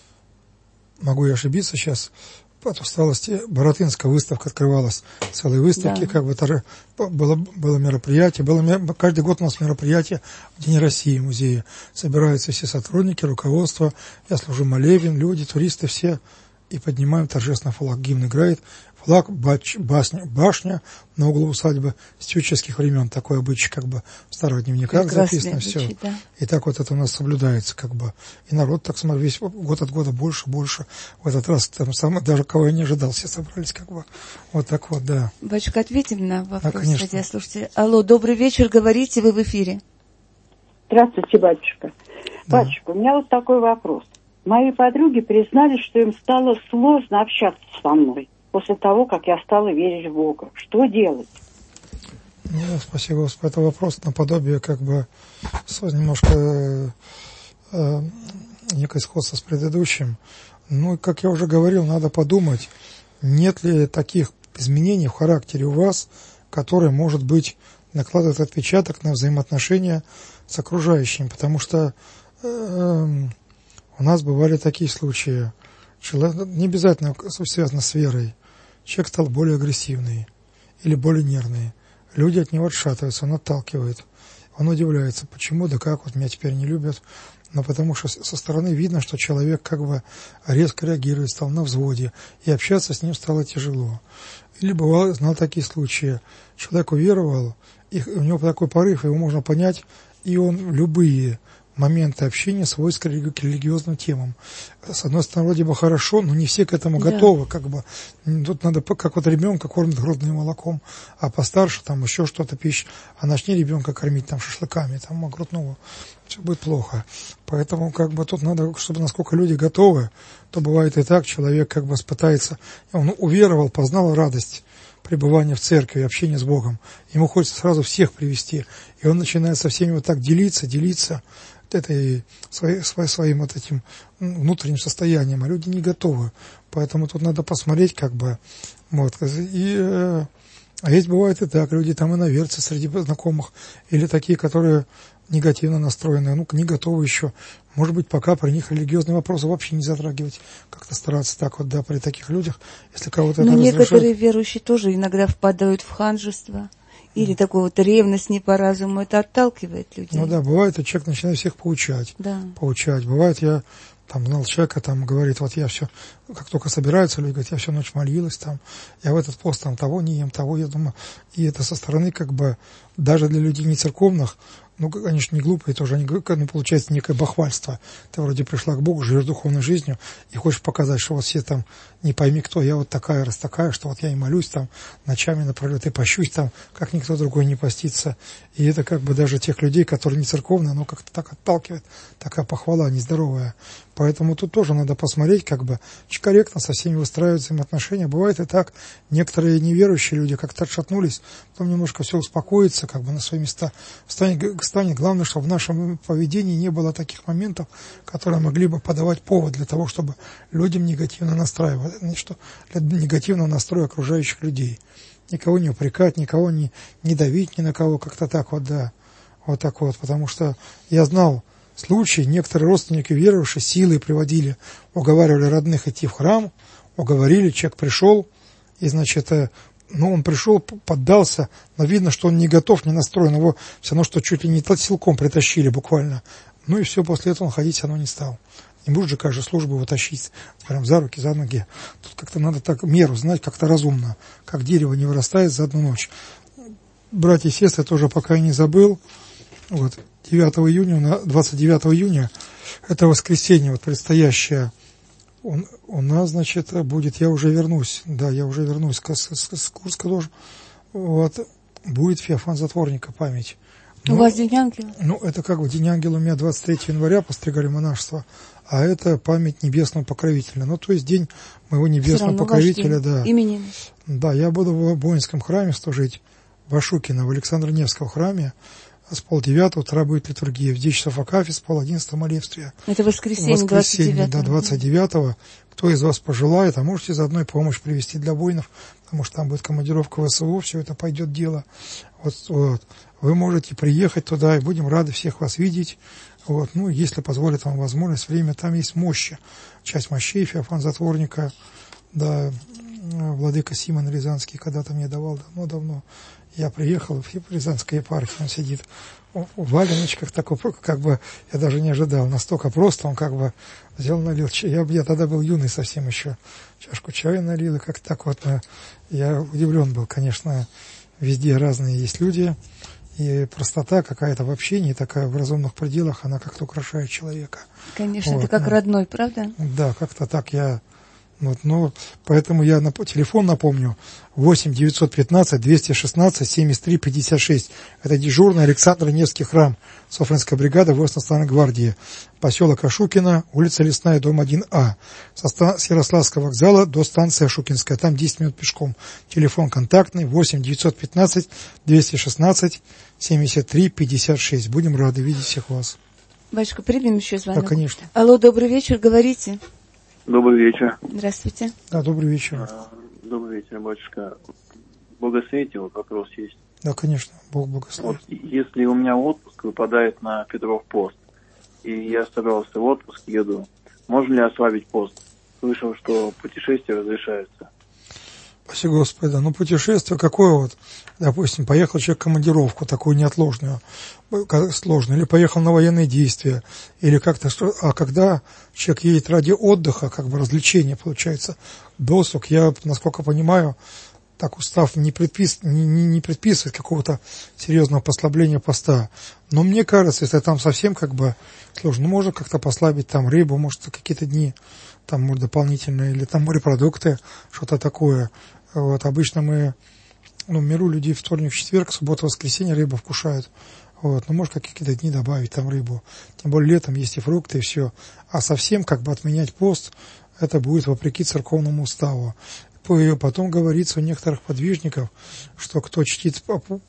Могу я ошибиться сейчас. От усталости Баратынская выставка открывалась, целые выставки, как бы было мероприятие, каждый год у нас мероприятие в День России в музее. Собираются все сотрудники, руководство, я служу молебен, люди, туристы все, и поднимаем торжественно флаг. Гимн играет, флаг, башня на углу усадьбы с тютчевских времен, такой обычай, как бы в старых дневниках записано обычай, все. Да. И так вот это у нас соблюдается, как бы. И народ, так смотрю, весь год от года больше. В этот раз там даже кого я не ожидал, все собрались, как бы. Вот так вот, да. Батюшка, ответим на вопрос радиослушателя. Алло, добрый вечер, говорите, вы в эфире. Здравствуйте, батюшка. Да. Батюшка, у меня вот такой вопрос. Мои подруги признали, что им стало сложно общаться со мной после того, как я стала верить в Бога. Что делать? Спасибо, Господи. Это вопрос наподобие, как бы, немножко некое сходство с предыдущим. Как я уже говорил, надо подумать, нет ли таких изменений в характере у вас, которые, может быть, накладывают отпечаток на взаимоотношения с окружающим. Потому что у нас бывали такие случаи. Не обязательно связано с верой. Человек стал более агрессивный или более нервный. Люди от него отшатываются, он отталкивает. он удивляется, почему, да как, вот меня теперь не любят. Но потому что со стороны видно, что человек как бы резко реагирует, стал на взводе, и общаться с ним стало тяжело. Или бывало, знал такие случаи, человек уверовал, и у него такой порыв, его можно понять, и он любые моменты общения сводит к религиозным темам. С одной стороны, вроде бы хорошо, но не все к этому готовы, как бы. Тут надо, как вот ребенка кормят грудным молоком, а постарше там еще что-то пища, а начни ребенка кормить там шашлыками, там грудного, все будет плохо. Поэтому как бы тут надо, чтобы насколько люди готовы, то бывает и так, человек как бы пытается, он уверовал, познал радость пребывания в церкви, общения с Богом. Ему хочется сразу всех привести, и он начинает со всеми вот так делиться этой своим вот этим внутренним состоянием, а люди не готовы. Поэтому тут надо посмотреть, как бы, вот, а есть бывает и так, люди там иноверцы среди знакомых, или такие, которые негативно настроенные, не готовы еще. Может быть, пока при них религиозные вопросы вообще не затрагивать, как-то стараться так вот, да, при таких людях, если кого-то это раздражает. Но некоторые верующие тоже иногда впадают в ханжество. Или такую вот ревность не по разуму, это отталкивает людей. Ну да, бывает, и человек начинает всех поучать. Да. Поучать. Бывает, я там знал человека, там говорит, вот я все, как только собираются люди, говорят, я всю ночь молилась, там, я в этот пост там того не ем, того, я думаю, и это со стороны как бы даже для людей не церковных, они же не глупые тоже, они получается некое бахвальство. Ты вроде пришла к Богу, живешь духовной жизнью и хочешь показать, что вот все там, не пойми кто, я вот такая, раз такая, что вот я и молюсь там ночами напролет, и пощусь там, как никто другой не постится. И это как бы даже тех людей, которые не церковные, оно как-то так отталкивает, такая похвала нездоровая. Поэтому тут тоже надо посмотреть, как бы, корректно со всеми выстраивать взаимоотношения. Бывает и так, некоторые неверующие люди как-то отшатнулись, потом немножко все успокоится, как бы на свои места станет. Главное, чтобы в нашем поведении не было таких моментов, которые могли бы подавать повод для того, чтобы людям негативно настраивать, что для негативного настроя окружающих людей. Никого не упрекать, никого не давить ни на кого, как-то так вот, да. Вот так вот, потому что я знал случаи, некоторые родственники верующие силой приводили, уговаривали родных идти в храм, уговорили, человек пришел, и, значит, он пришел, поддался, но видно, что он не готов, не настроен, его все равно, что чуть ли не силком притащили буквально. И все, после этого он ходить все равно не стал. Не будет же, как же, службу его тащить прям за руки, за ноги. Тут как-то надо так меру знать, как-то разумно, как дерево не вырастает за одну ночь. Братья и сестры, тоже пока я не забыл, 29 июня, это воскресенье, предстоящее, у нас, значит, будет, я уже вернусь с Курска тоже, будет Феофан Затворника память. У вас День Ангела? Это как бы День Ангела у меня 23 января, постригали монашество, а это память небесного покровителя, то есть день моего небесного покровителя, да. Именины. Да, я буду в Воинском храме служить, в Ашукино, в Александро-Невском храме. С 8:30 утра будет литургия, в 10 часов Акафист, с 11:30 молебствие. Это воскресенье 29-го. Да, 29-го. Кто из вас пожелает, а можете заодно и помощь привезти для воинов, потому что там будет командировка ВСУ, все это пойдет дело. Вы можете приехать туда, и будем рады всех вас видеть. Если позволит вам возможность, время, там есть мощи. Часть мощей Феофан Затворника, да, владыка Симон Рязанский когда-то мне давал давно. Я приехал в Рязанской епархии, он сидит в валеночках, такой, как бы, я даже не ожидал, настолько просто, он как бы взял, налил чай, я тогда был юный совсем еще, чашку чая налил, и как так я удивлен был, конечно, везде разные есть люди, и простота какая-то в общении, такая в разумных пределах, она как-то украшает человека. Конечно, это как родной, правда? Да, как-то так я... поэтому я телефон напомню, 8-915-216-73-56. Это дежурный Александро-Невский храм, Софринская бригада Воинственно-Национальной гвардии, поселок Ашукино, улица Лесная, дом 1А, с Ярославского вокзала до станции Ашукинская, там 10 минут пешком. Телефон контактный 8-915-216-73-56. Будем рады видеть всех вас. Батюшка, примем еще звонок? Да, конечно. Алло, добрый вечер, говорите. Добрый вечер. Здравствуйте. Да, добрый вечер. Добрый вечер, батюшка. Благословите, вопрос есть. Да, конечно, Бог благословит. Если у меня отпуск выпадает на Петров пост, и я собрался в отпуск, еду, можно ли ослабить пост? Слышал, что путешествие разрешается. Спасибо, Господи. Ну, путешествие какое вот, допустим, поехал человек в командировку, такую неотложную, сложную, или поехал на военные действия, или как-то что. А когда человек едет ради отдыха, как бы развлечения, получается, досуг, я, насколько понимаю, так устав не предписывает какого-то серьезного послабления поста. Но мне кажется, если там совсем как бы сложно, ну, можно как-то послабить там рыбу, может, какие-то дни там, может, дополнительные, или там морепродукты, что-то такое. Вот, обычно мы, ну, в миру люди вторник, четверг, суббота, воскресенье рыбу вкушают. Вот, ну, может, какие-то дни добавить там рыбу. Тем более летом есть и фрукты, и все. А совсем как бы отменять пост, это будет вопреки церковному уставу. Потом говорится у некоторых подвижников, что кто чтит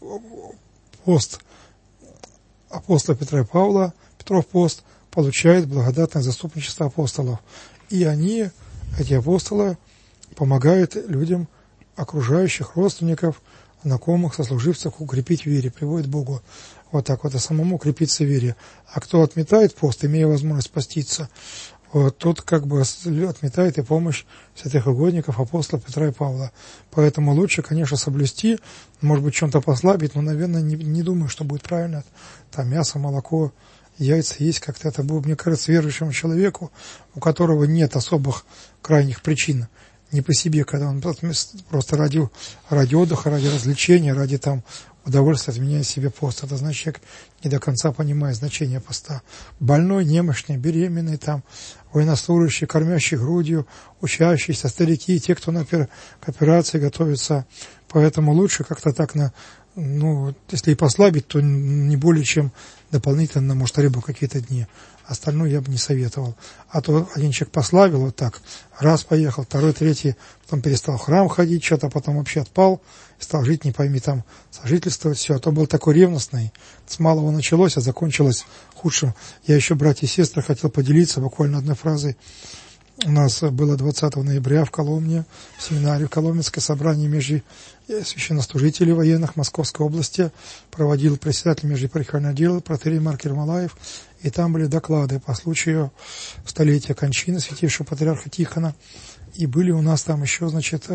пост апостола Петра и Павла, Петров пост, получает благодатное заступничество апостолов. И они, эти апостолы, помогают людям, окружающих, родственников, знакомых, сослуживцев укрепить в вере, приводит к Богу. Вот так вот, а самому укрепиться в вере. А кто отметает пост, имея возможность поститься, вот, тот как бы отметает и помощь святых угодников, апостола Петра и Павла. Поэтому лучше, конечно, соблюсти, может быть, чем-то послабить, но, наверное, не думаю, что будет правильно. Там мясо, молоко, яйца есть как-то. Это будет, мне кажется, верующему человеку, у которого нет особых крайних причин, не по себе, когда он просто ради отдыха, ради развлечения, ради там удовольствия отменяет себе пост. Это значит, человек не до конца понимает значение поста. Больной, немощный, беременный, там, военнослужащий, кормящий грудью, учащиеся, старики, те, кто к операции готовится. Поэтому лучше как-то так если и послабить, то не более чем дополнительно, может, рыбу какие-то дни. Остальное я бы не советовал. А то один человек послабил вот так, раз поехал, второй, третий, потом перестал в храм ходить, что-то потом вообще отпал, стал жить, не пойми, там, сожительствовать, все. А то был такой ревностный, с малого началось, а закончилось худшим. Я еще, братья и сестры, хотел поделиться буквально одной фразой. У нас было 20 ноября в Коломне, в семинаре в Коломенское собрание священнослужителей военных Московской области, проводил председатель межепархиального отдела протоиерей Марк Ермолаев, и там были доклады по случаю столетия кончины святейшего патриарха Тихона, и были у нас там еще,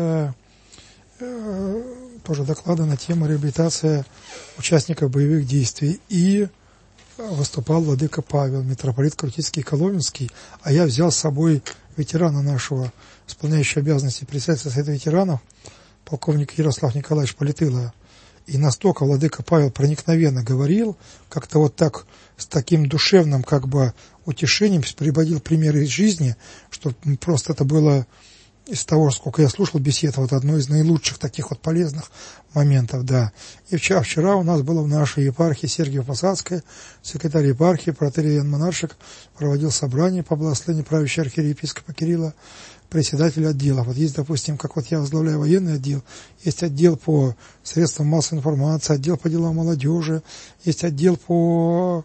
тоже доклады на тему реабилитация участников боевых действий, и выступал владыка Павел, митрополит Крутицкий и Коломенский, а я взял с собой ветерана нашего, исполняющего обязанности председателя Совета ветеранов, полковник Ярослав Николаевич Политыла. И настолько владыка Павел проникновенно говорил, как-то вот так, с таким душевным как бы утешением, приводил примеры из жизни, что просто это было из того, сколько я слушал бесед, вот одно из наилучших таких вот полезных моментов, да. И вчера у нас было в нашей епархии Сергиево-Посадской, секретарь епархии, протоиерей Иоанн Монаршек, проводил собрание по благословению правящего архиереепископа Кирилла, председателя отдела. Вот есть, допустим, как вот я возглавляю военный отдел, есть отдел по средствам массовой информации, отдел по делам молодежи, есть отдел по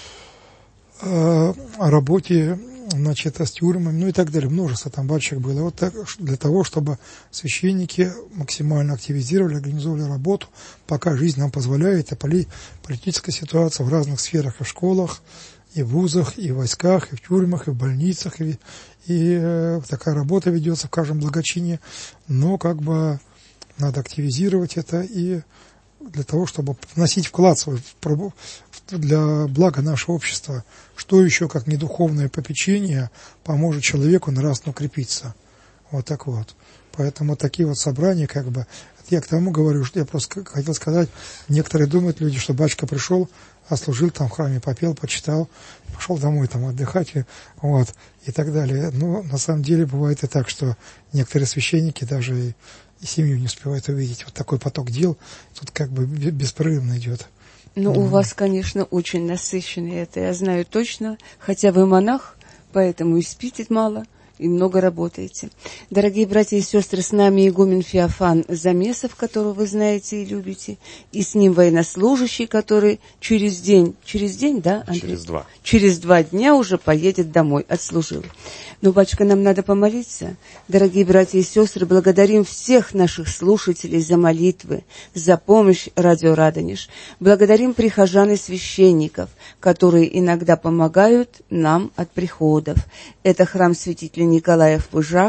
работе, с тюрьмами, ну и так далее. Множество там батчик было. Вот так, для того, чтобы священники максимально активизировали, организовали работу, пока жизнь нам позволяет, и политическая ситуация в разных сферах, и в школах, и в вузах, и в войсках, и в тюрьмах, и в больницах, и такая работа ведется в каждом благочине, но как бы надо активизировать это и для того, чтобы вносить вклад свой для блага нашего общества. Что еще, как недуховное попечение, поможет человеку нравственно укрепиться. Вот так вот. Поэтому такие вот собрания, как бы, я к тому говорю, что я просто хотел сказать, некоторые думают люди, что батюшка пришел, отслужил там в храме, попел, почитал, пошел домой там отдыхать, вот, и так далее. Но на самом деле бывает и так, что некоторые священники даже и семью не успевают увидеть. Вот такой поток дел тут как бы беспрерывно идет. Ну, у вас, конечно, очень насыщенно, это я знаю точно, хотя вы монах, поэтому и спите мало, и много работаете. Дорогие братья и сестры, с нами игумен Феофан Замесов, которого вы знаете и любите, и с ним военнослужащий, который через день, да, Андрей? Через 2 дня уже поедет домой, отслужил. Но, батюшка, нам надо помолиться. Дорогие братья и сестры, благодарим всех наших слушателей за молитвы, за помощь Радио Радонеж. Благодарим прихожан и священников, которые иногда помогают нам от приходов. Это храм святителя Николая в Пыжах,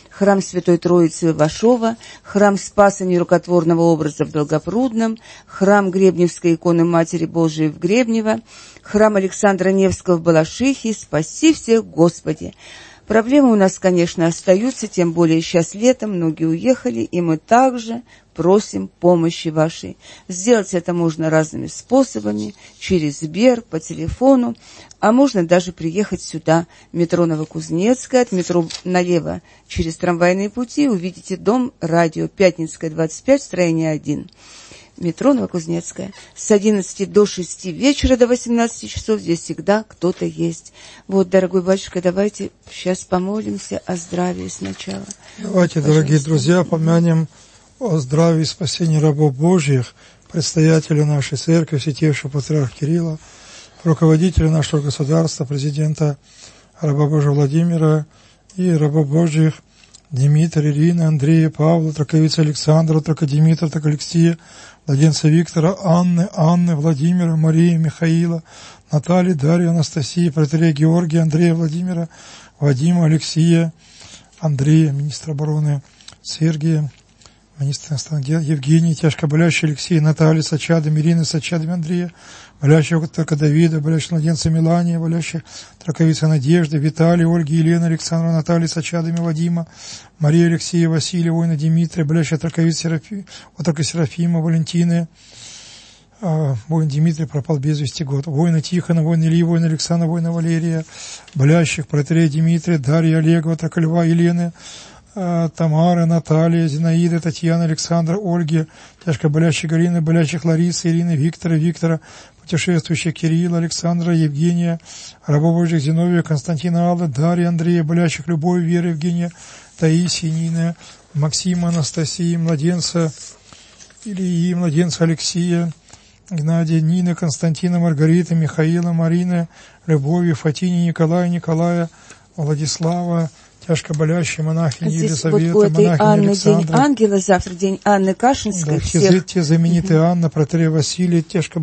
храм Святой Троицы Вашова, храм Спаса Нерукотворного образа в Долгопрудном, храм Гребневской иконы Матери Божией в Гребнево, храм Александра Невского в Балашихе. Спаси всех, Господи! Проблемы у нас, конечно, остаются, тем более сейчас летом, многие уехали, и мы также просим помощи вашей. Сделать это можно разными способами, через Сбер, по телефону, а можно даже приехать сюда, метро Новокузнецкая, от метро налево через трамвайные пути, увидите дом радио Пятницкая, 25, строение 1. Метро Новокузнецкая. С 11 до 6 вечера до 18 часов здесь всегда кто-то есть. Вот, дорогой батюшка, давайте сейчас помолимся о здравии сначала. Давайте, дорогие друзья, помянем о здравии и спасении рабов Божьих, предстоятеля нашей церкви, святейшего патриарха Кирилла, руководителя нашего государства, президента раба Божьего Владимира и рабов Божьих Дмитрия, Ирины, Андрея, Павла, траковица Александра, Тракодимитра, Тракалексия, младенца Виктора, Анны, Владимира, Марии, Михаила, Натальи, Дарьи, Анастасии, протоиерея Георгия, Андрея, Владимира, Вадима, Алексея, Андрея, министра обороны, Сергия, министра иностранных дел, Евгений, тяжко болящий Алексей, Наталья, Сачадом, Ирины, Сачадом, Андрея, болящего только Давида, болящего младенца Мелания, болящих траковица Надежды, Виталий, Ольги, Елены, Александра, Натальи, Сачадами, Вадима, Мария, Алексея, Василия, воина Дмитрия, болящая траковица отрока Серафима, Валентины, воин Дмитрий пропал без вести год, воина Тихона, воин Ильи, воин Александра, воина Валерия, болящих протоиерея Дмитрия, Дарья, Олега, отрока Льва, Елены, Тамара, Наталья, Зинаида, Татьяна, Александра, Ольги, тяжко болящей Галины, болящих Ларисы, Ирины, Виктора, путешествующих Кирилла, Александра, Евгения, рабов Божьих Зиновия, Константина, Аллы, Дарья, Андрея, болящих Любовь, Веры, Евгения, Таисии, Нины, Максима, Анастасии, младенца Ильи, младенца Алексея, Геннадия, Нины, Константина, Маргариты, Михаила, Марины, Любови, Фатини, Николая, Владислава, тяжко болящие монахини Елизавета, вот монахини Анны Александра. День ангела, завтра день Анны Кашинской. Да, те знаменитые Анна, протоиерей Василий, тяжко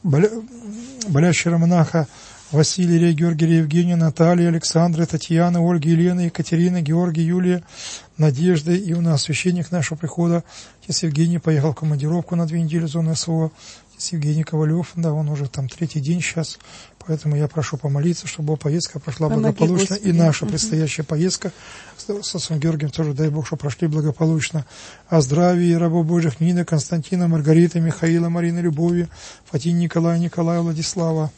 болящего монаха Василий, Илья, Георгий, Евгения, Наталья, Александра, Татьяна, Ольга, Елена, Екатерина, Георгий, Юлия, Надежда. И у нас священник нашего прихода, отец Евгений, поехал в командировку на 2 недели в зону СВО. Отец Евгений Ковалев, да, он уже там 3-й день сейчас. Поэтому я прошу помолиться, чтобы поездка прошла благополучно. И наша предстоящая поездка с отцом Георгием тоже, дай Бог, чтобы прошли благополучно. О здравии рабов Божьих Нины, Константина, Маргариты, Михаила, Марины, Любови, Фатини, Николая, Владислава.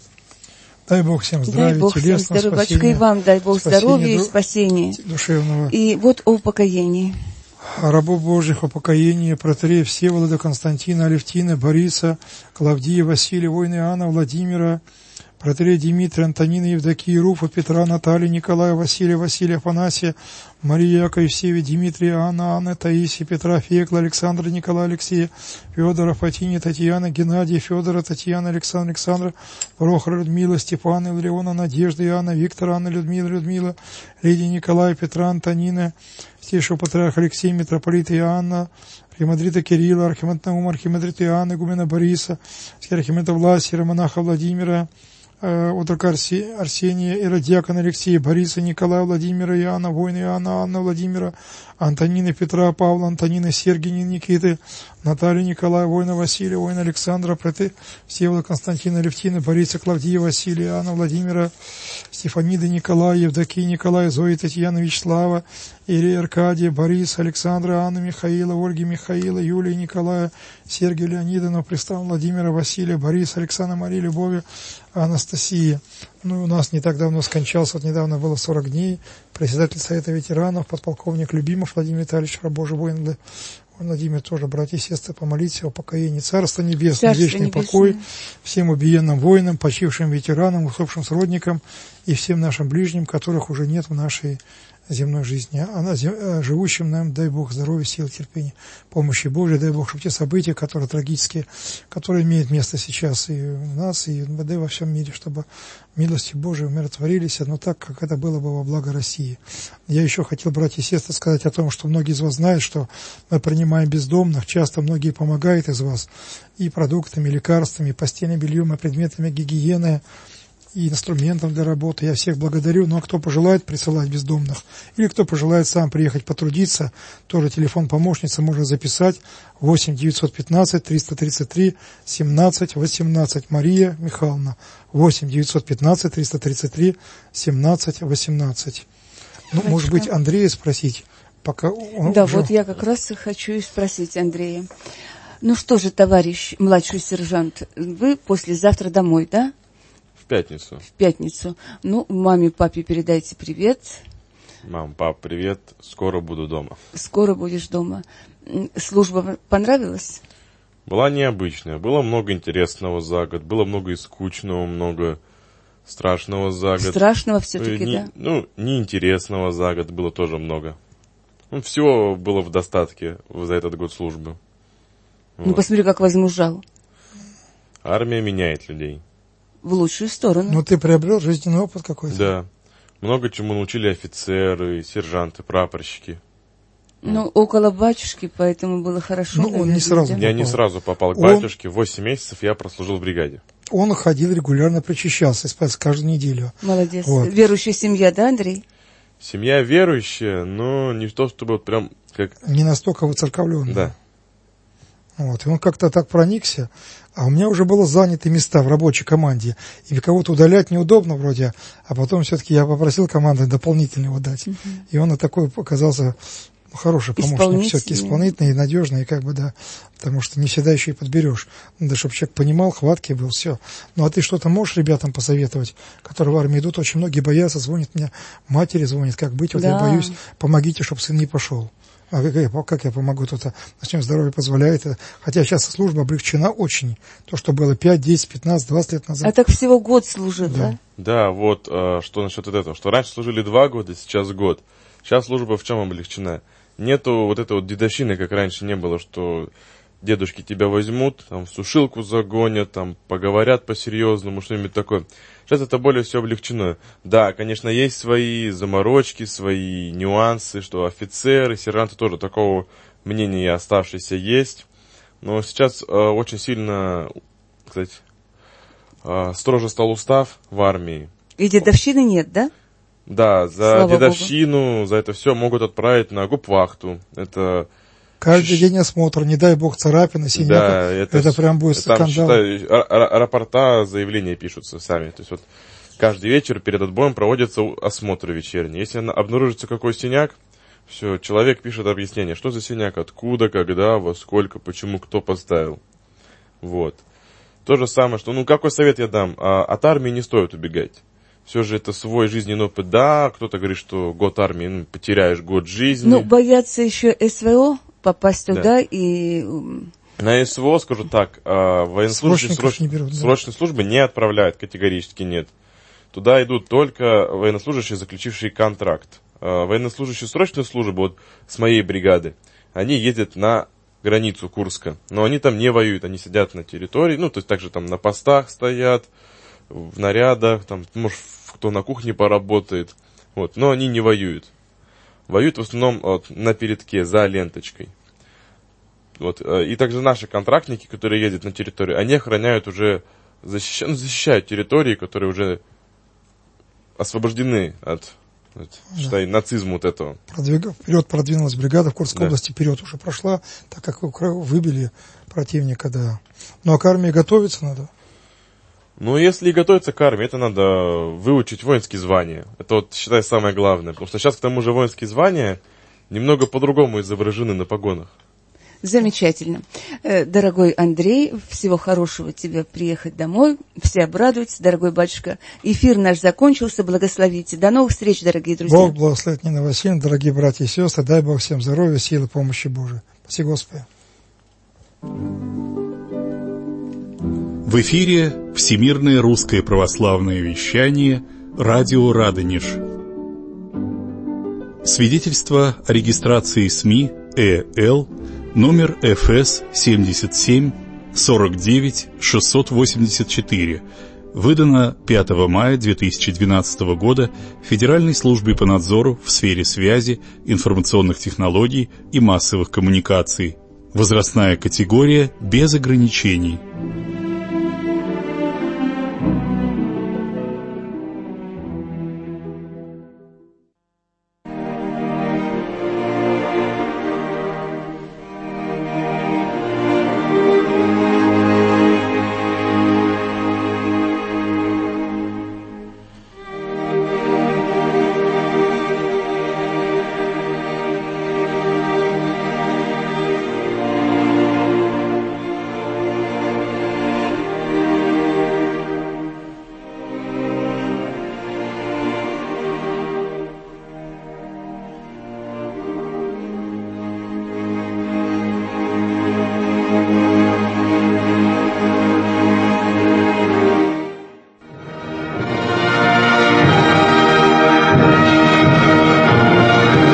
Дай Бог всем здравия, телесного спасения. Батюшка, и вам дай Бог здоровья и спасения душевного. И вот о упокоении. Рабов Божьих, о покоении, протоиерея Всеволода, Константина, Алевтины, Бориса, Клавдия, Василия, воина Иоанна, Владимира, протоиерея Дмитрия, Антонина, Евдокии, Руфа, Петра, Натальи, Николая, Василия, Афанасия, Мария, Яка, Евсевия, Дмитрия, Анны, Таисия, Петра, Фекла, Александра, Николая, Алексея, Федора, Фатини, Татьяна, Геннадия, Федора, Татьяна, Александра, Прохора, Людмила, Степана, Илариона, Надежда, Иоанна, Виктора, Анна, Людмила, Лидия, Николая, Петра, Антонина, святейшего патриарха Алексея, митрополита Иоанна, архимандрита Кирилла, архимандрита Наума, архимандрита Иоанна, игумена Бориса, архимандрита Власия, монаха Владимира, отрока Арсения, иродиакона Алексея, Бориса, Николая, Владимира, Иоанна, воина Иоанна, Анна, Владимира, Антонины, Петра, Павла, Антонины, Сергия, Никиты, Натальи, Николая, воина Василия, воина Александра, Всеволода, Константина, Левтины, Бориса, Клавдия, Василия, Иоанна, Владимира, Стефаниды, Николая, Евдокии, Николая, Зои, Татьяна, Вячеслава, Ирия, Аркадия, Бориса, Александра, Анны, Михаила, Ольги, Михаила, Юлии, Николая, Сергия, Леонида, Новопристава, Владимира, Василия, Бориса, Александра, Марии, Любови, Анастасии. Ну, у нас не так давно скончался, вот недавно было 40 дней, председатель Совета ветеранов, подполковник Любимов Владимир Витальевич, раб Божий, воин Владимир, тоже, братья и сестры, помолитесь о покоении. Царство Небесное, вечный покой всем убиенным воинам, почившим ветеранам, усопшим сродникам и всем нашим ближним, которых уже нет в нашей земной жизни, живущим нам, дай Бог здоровья, сил, терпения, помощи Божией, дай Бог, чтобы те события, которые трагические, которые имеют место сейчас и у нас, и да и во всем мире, чтобы милости Божией умиротворились, но так, как это было бы во благо России. Я еще хотел, братья и сестры, сказать о том, что многие из вас знают, что мы принимаем бездомных, часто многие помогают из вас и продуктами, и лекарствами, и постельным бельем, и предметами гигиены, и инструментом для работы. Я всех благодарю. Ну а кто пожелает присылать бездомных, или кто пожелает сам приехать потрудиться, тоже телефон помощницы можно записать 8 915 333 17 18. Мария Михайловна. 8 915 333 17 18. Ну, может быть, Андрея спросить, пока он Да, уже... вот я как раз и хочу и спросить Андрея. Ну что же, товарищ младший сержант, вы послезавтра домой, да? В пятницу. В пятницу. Ну, маме, папе передайте привет. Мам, пап, привет. Скоро буду дома. Скоро будешь дома. Служба понравилась? Была необычная. Было много интересного за год. Было много и скучного, много страшного за год. Страшного все-таки, да? Ну, неинтересного за год было тоже много. Ну, всего было в достатке за этот год службы. Ну, Вот. посмотри, как возмужал. Армия меняет людей. В лучшую сторону. Ну, ты приобрел жизненный опыт какой-то. Да. Много чему научили офицеры, сержанты, прапорщики. Ну, около батюшки, поэтому было хорошо. Ну, он наверное, не сразу да? Я не сразу попал к батюшке. 8 месяцев я прослужил в бригаде. Он ходил регулярно, причащался, каждую неделю. Молодец. Вот. Верующая семья, да, Андрей? Семья верующая, но не то, чтобы вот прям как... Не настолько выцерковленная. Да. Вот. И он как-то так проникся, а у меня уже было заняты места в рабочей команде. И кого-то удалять неудобно вроде, а потом все-таки я попросил команды дополнительно его дать. И он такой оказался хороший помощник, все-таки исполнительный и надежный, и как бы, да, потому что не всегда еще и подберешь. Надо, чтобы человек понимал, хваткий был, все. Ну, а ты что-то можешь ребятам посоветовать, которые в армии идут? Очень многие боятся, звонят мне, матери звонят, как быть, вот я боюсь, помогите, чтобы сын не пошел. А как я помогу тут? Начнем, здоровье позволяет. Хотя сейчас служба облегчена очень. То, что было 5, 10, 15, 20 лет назад. А так всего год служил, да? Да, вот что насчет этого. Что раньше служили 2 года, сейчас год. Сейчас служба в чем облегчена? Нету вот этой вот дедовщины, как раньше не было, что дедушки тебя возьмут, там, в сушилку загонят, там, поговорят по-серьезному, что-нибудь такое. Сейчас это более все облегчено. Да, конечно, есть свои заморочки, свои нюансы, что офицеры, сержанты тоже такого мнения оставшиеся есть. Но сейчас очень сильно, кстати, строже стал устав в армии. И дедовщины нет, да? Да, за Слава дедовщину, Богу. За это все могут отправить на губвахту. Это... Каждый день осмотр, не дай бог царапины, синяк. Да, это прям будет скандал. Там, считай, рапорта, заявления пишутся сами. То есть вот каждый вечер перед отбоем проводится осмотр вечерний. Если обнаружится какой синяк, все, человек пишет объяснение, что за синяк, откуда, когда, во сколько, почему, кто поставил. Вот. То же самое, что, какой совет я дам? От армии не стоит убегать. Все же это свой жизненный опыт. Да, кто-то говорит, что год армии, потеряешь год жизни. Ну, боятся еще СВО попасть туда и... На СВО, скажу так, военнослужащие срочной службы не отправляют, категорически нет. Туда идут только военнослужащие, заключившие контракт. Военнослужащие срочной службы, вот с моей бригады, они ездят на границу Курска. Но они там не воюют, они сидят на территории, то есть также там на постах стоят, в нарядах, там, может, кто на кухне поработает, вот, но они не воюют. Воюют в основном на передке, за ленточкой. Вот, и также наши контрактники, которые ездят на территорию, они охраняют уже, защищают территории, которые уже освобождены от считай, нацизма вот этого. Вперед продвинулась бригада в Курской области, вперед уже прошла, так как выбили противника, да. Ну, а к армии готовиться надо? Если и готовиться к армии, это надо выучить воинские звания. Это вот, считай, самое главное. Потому что сейчас, к тому же, воинские звания немного по-другому изображены на погонах. Замечательно. Дорогой Андрей, всего хорошего тебе приехать домой. Все обрадуются, дорогой батюшка. Эфир наш закончился. Благословите. До новых встреч, дорогие друзья. Бог благословит Нина Васильевна, дорогие братья и сестры. Дай Бог всем здоровья, силы, помощи Божией. Спасибо, Господи. В эфире Всемирное русское православное вещание «Радио Радонеж». Свидетельство о регистрации СМИ ЭЛ номер ФС 77 49 684, выдано 5 мая 2012 года Федеральной службе по надзору в сфере связи, информационных технологий и массовых коммуникаций. Возрастная категория без ограничений.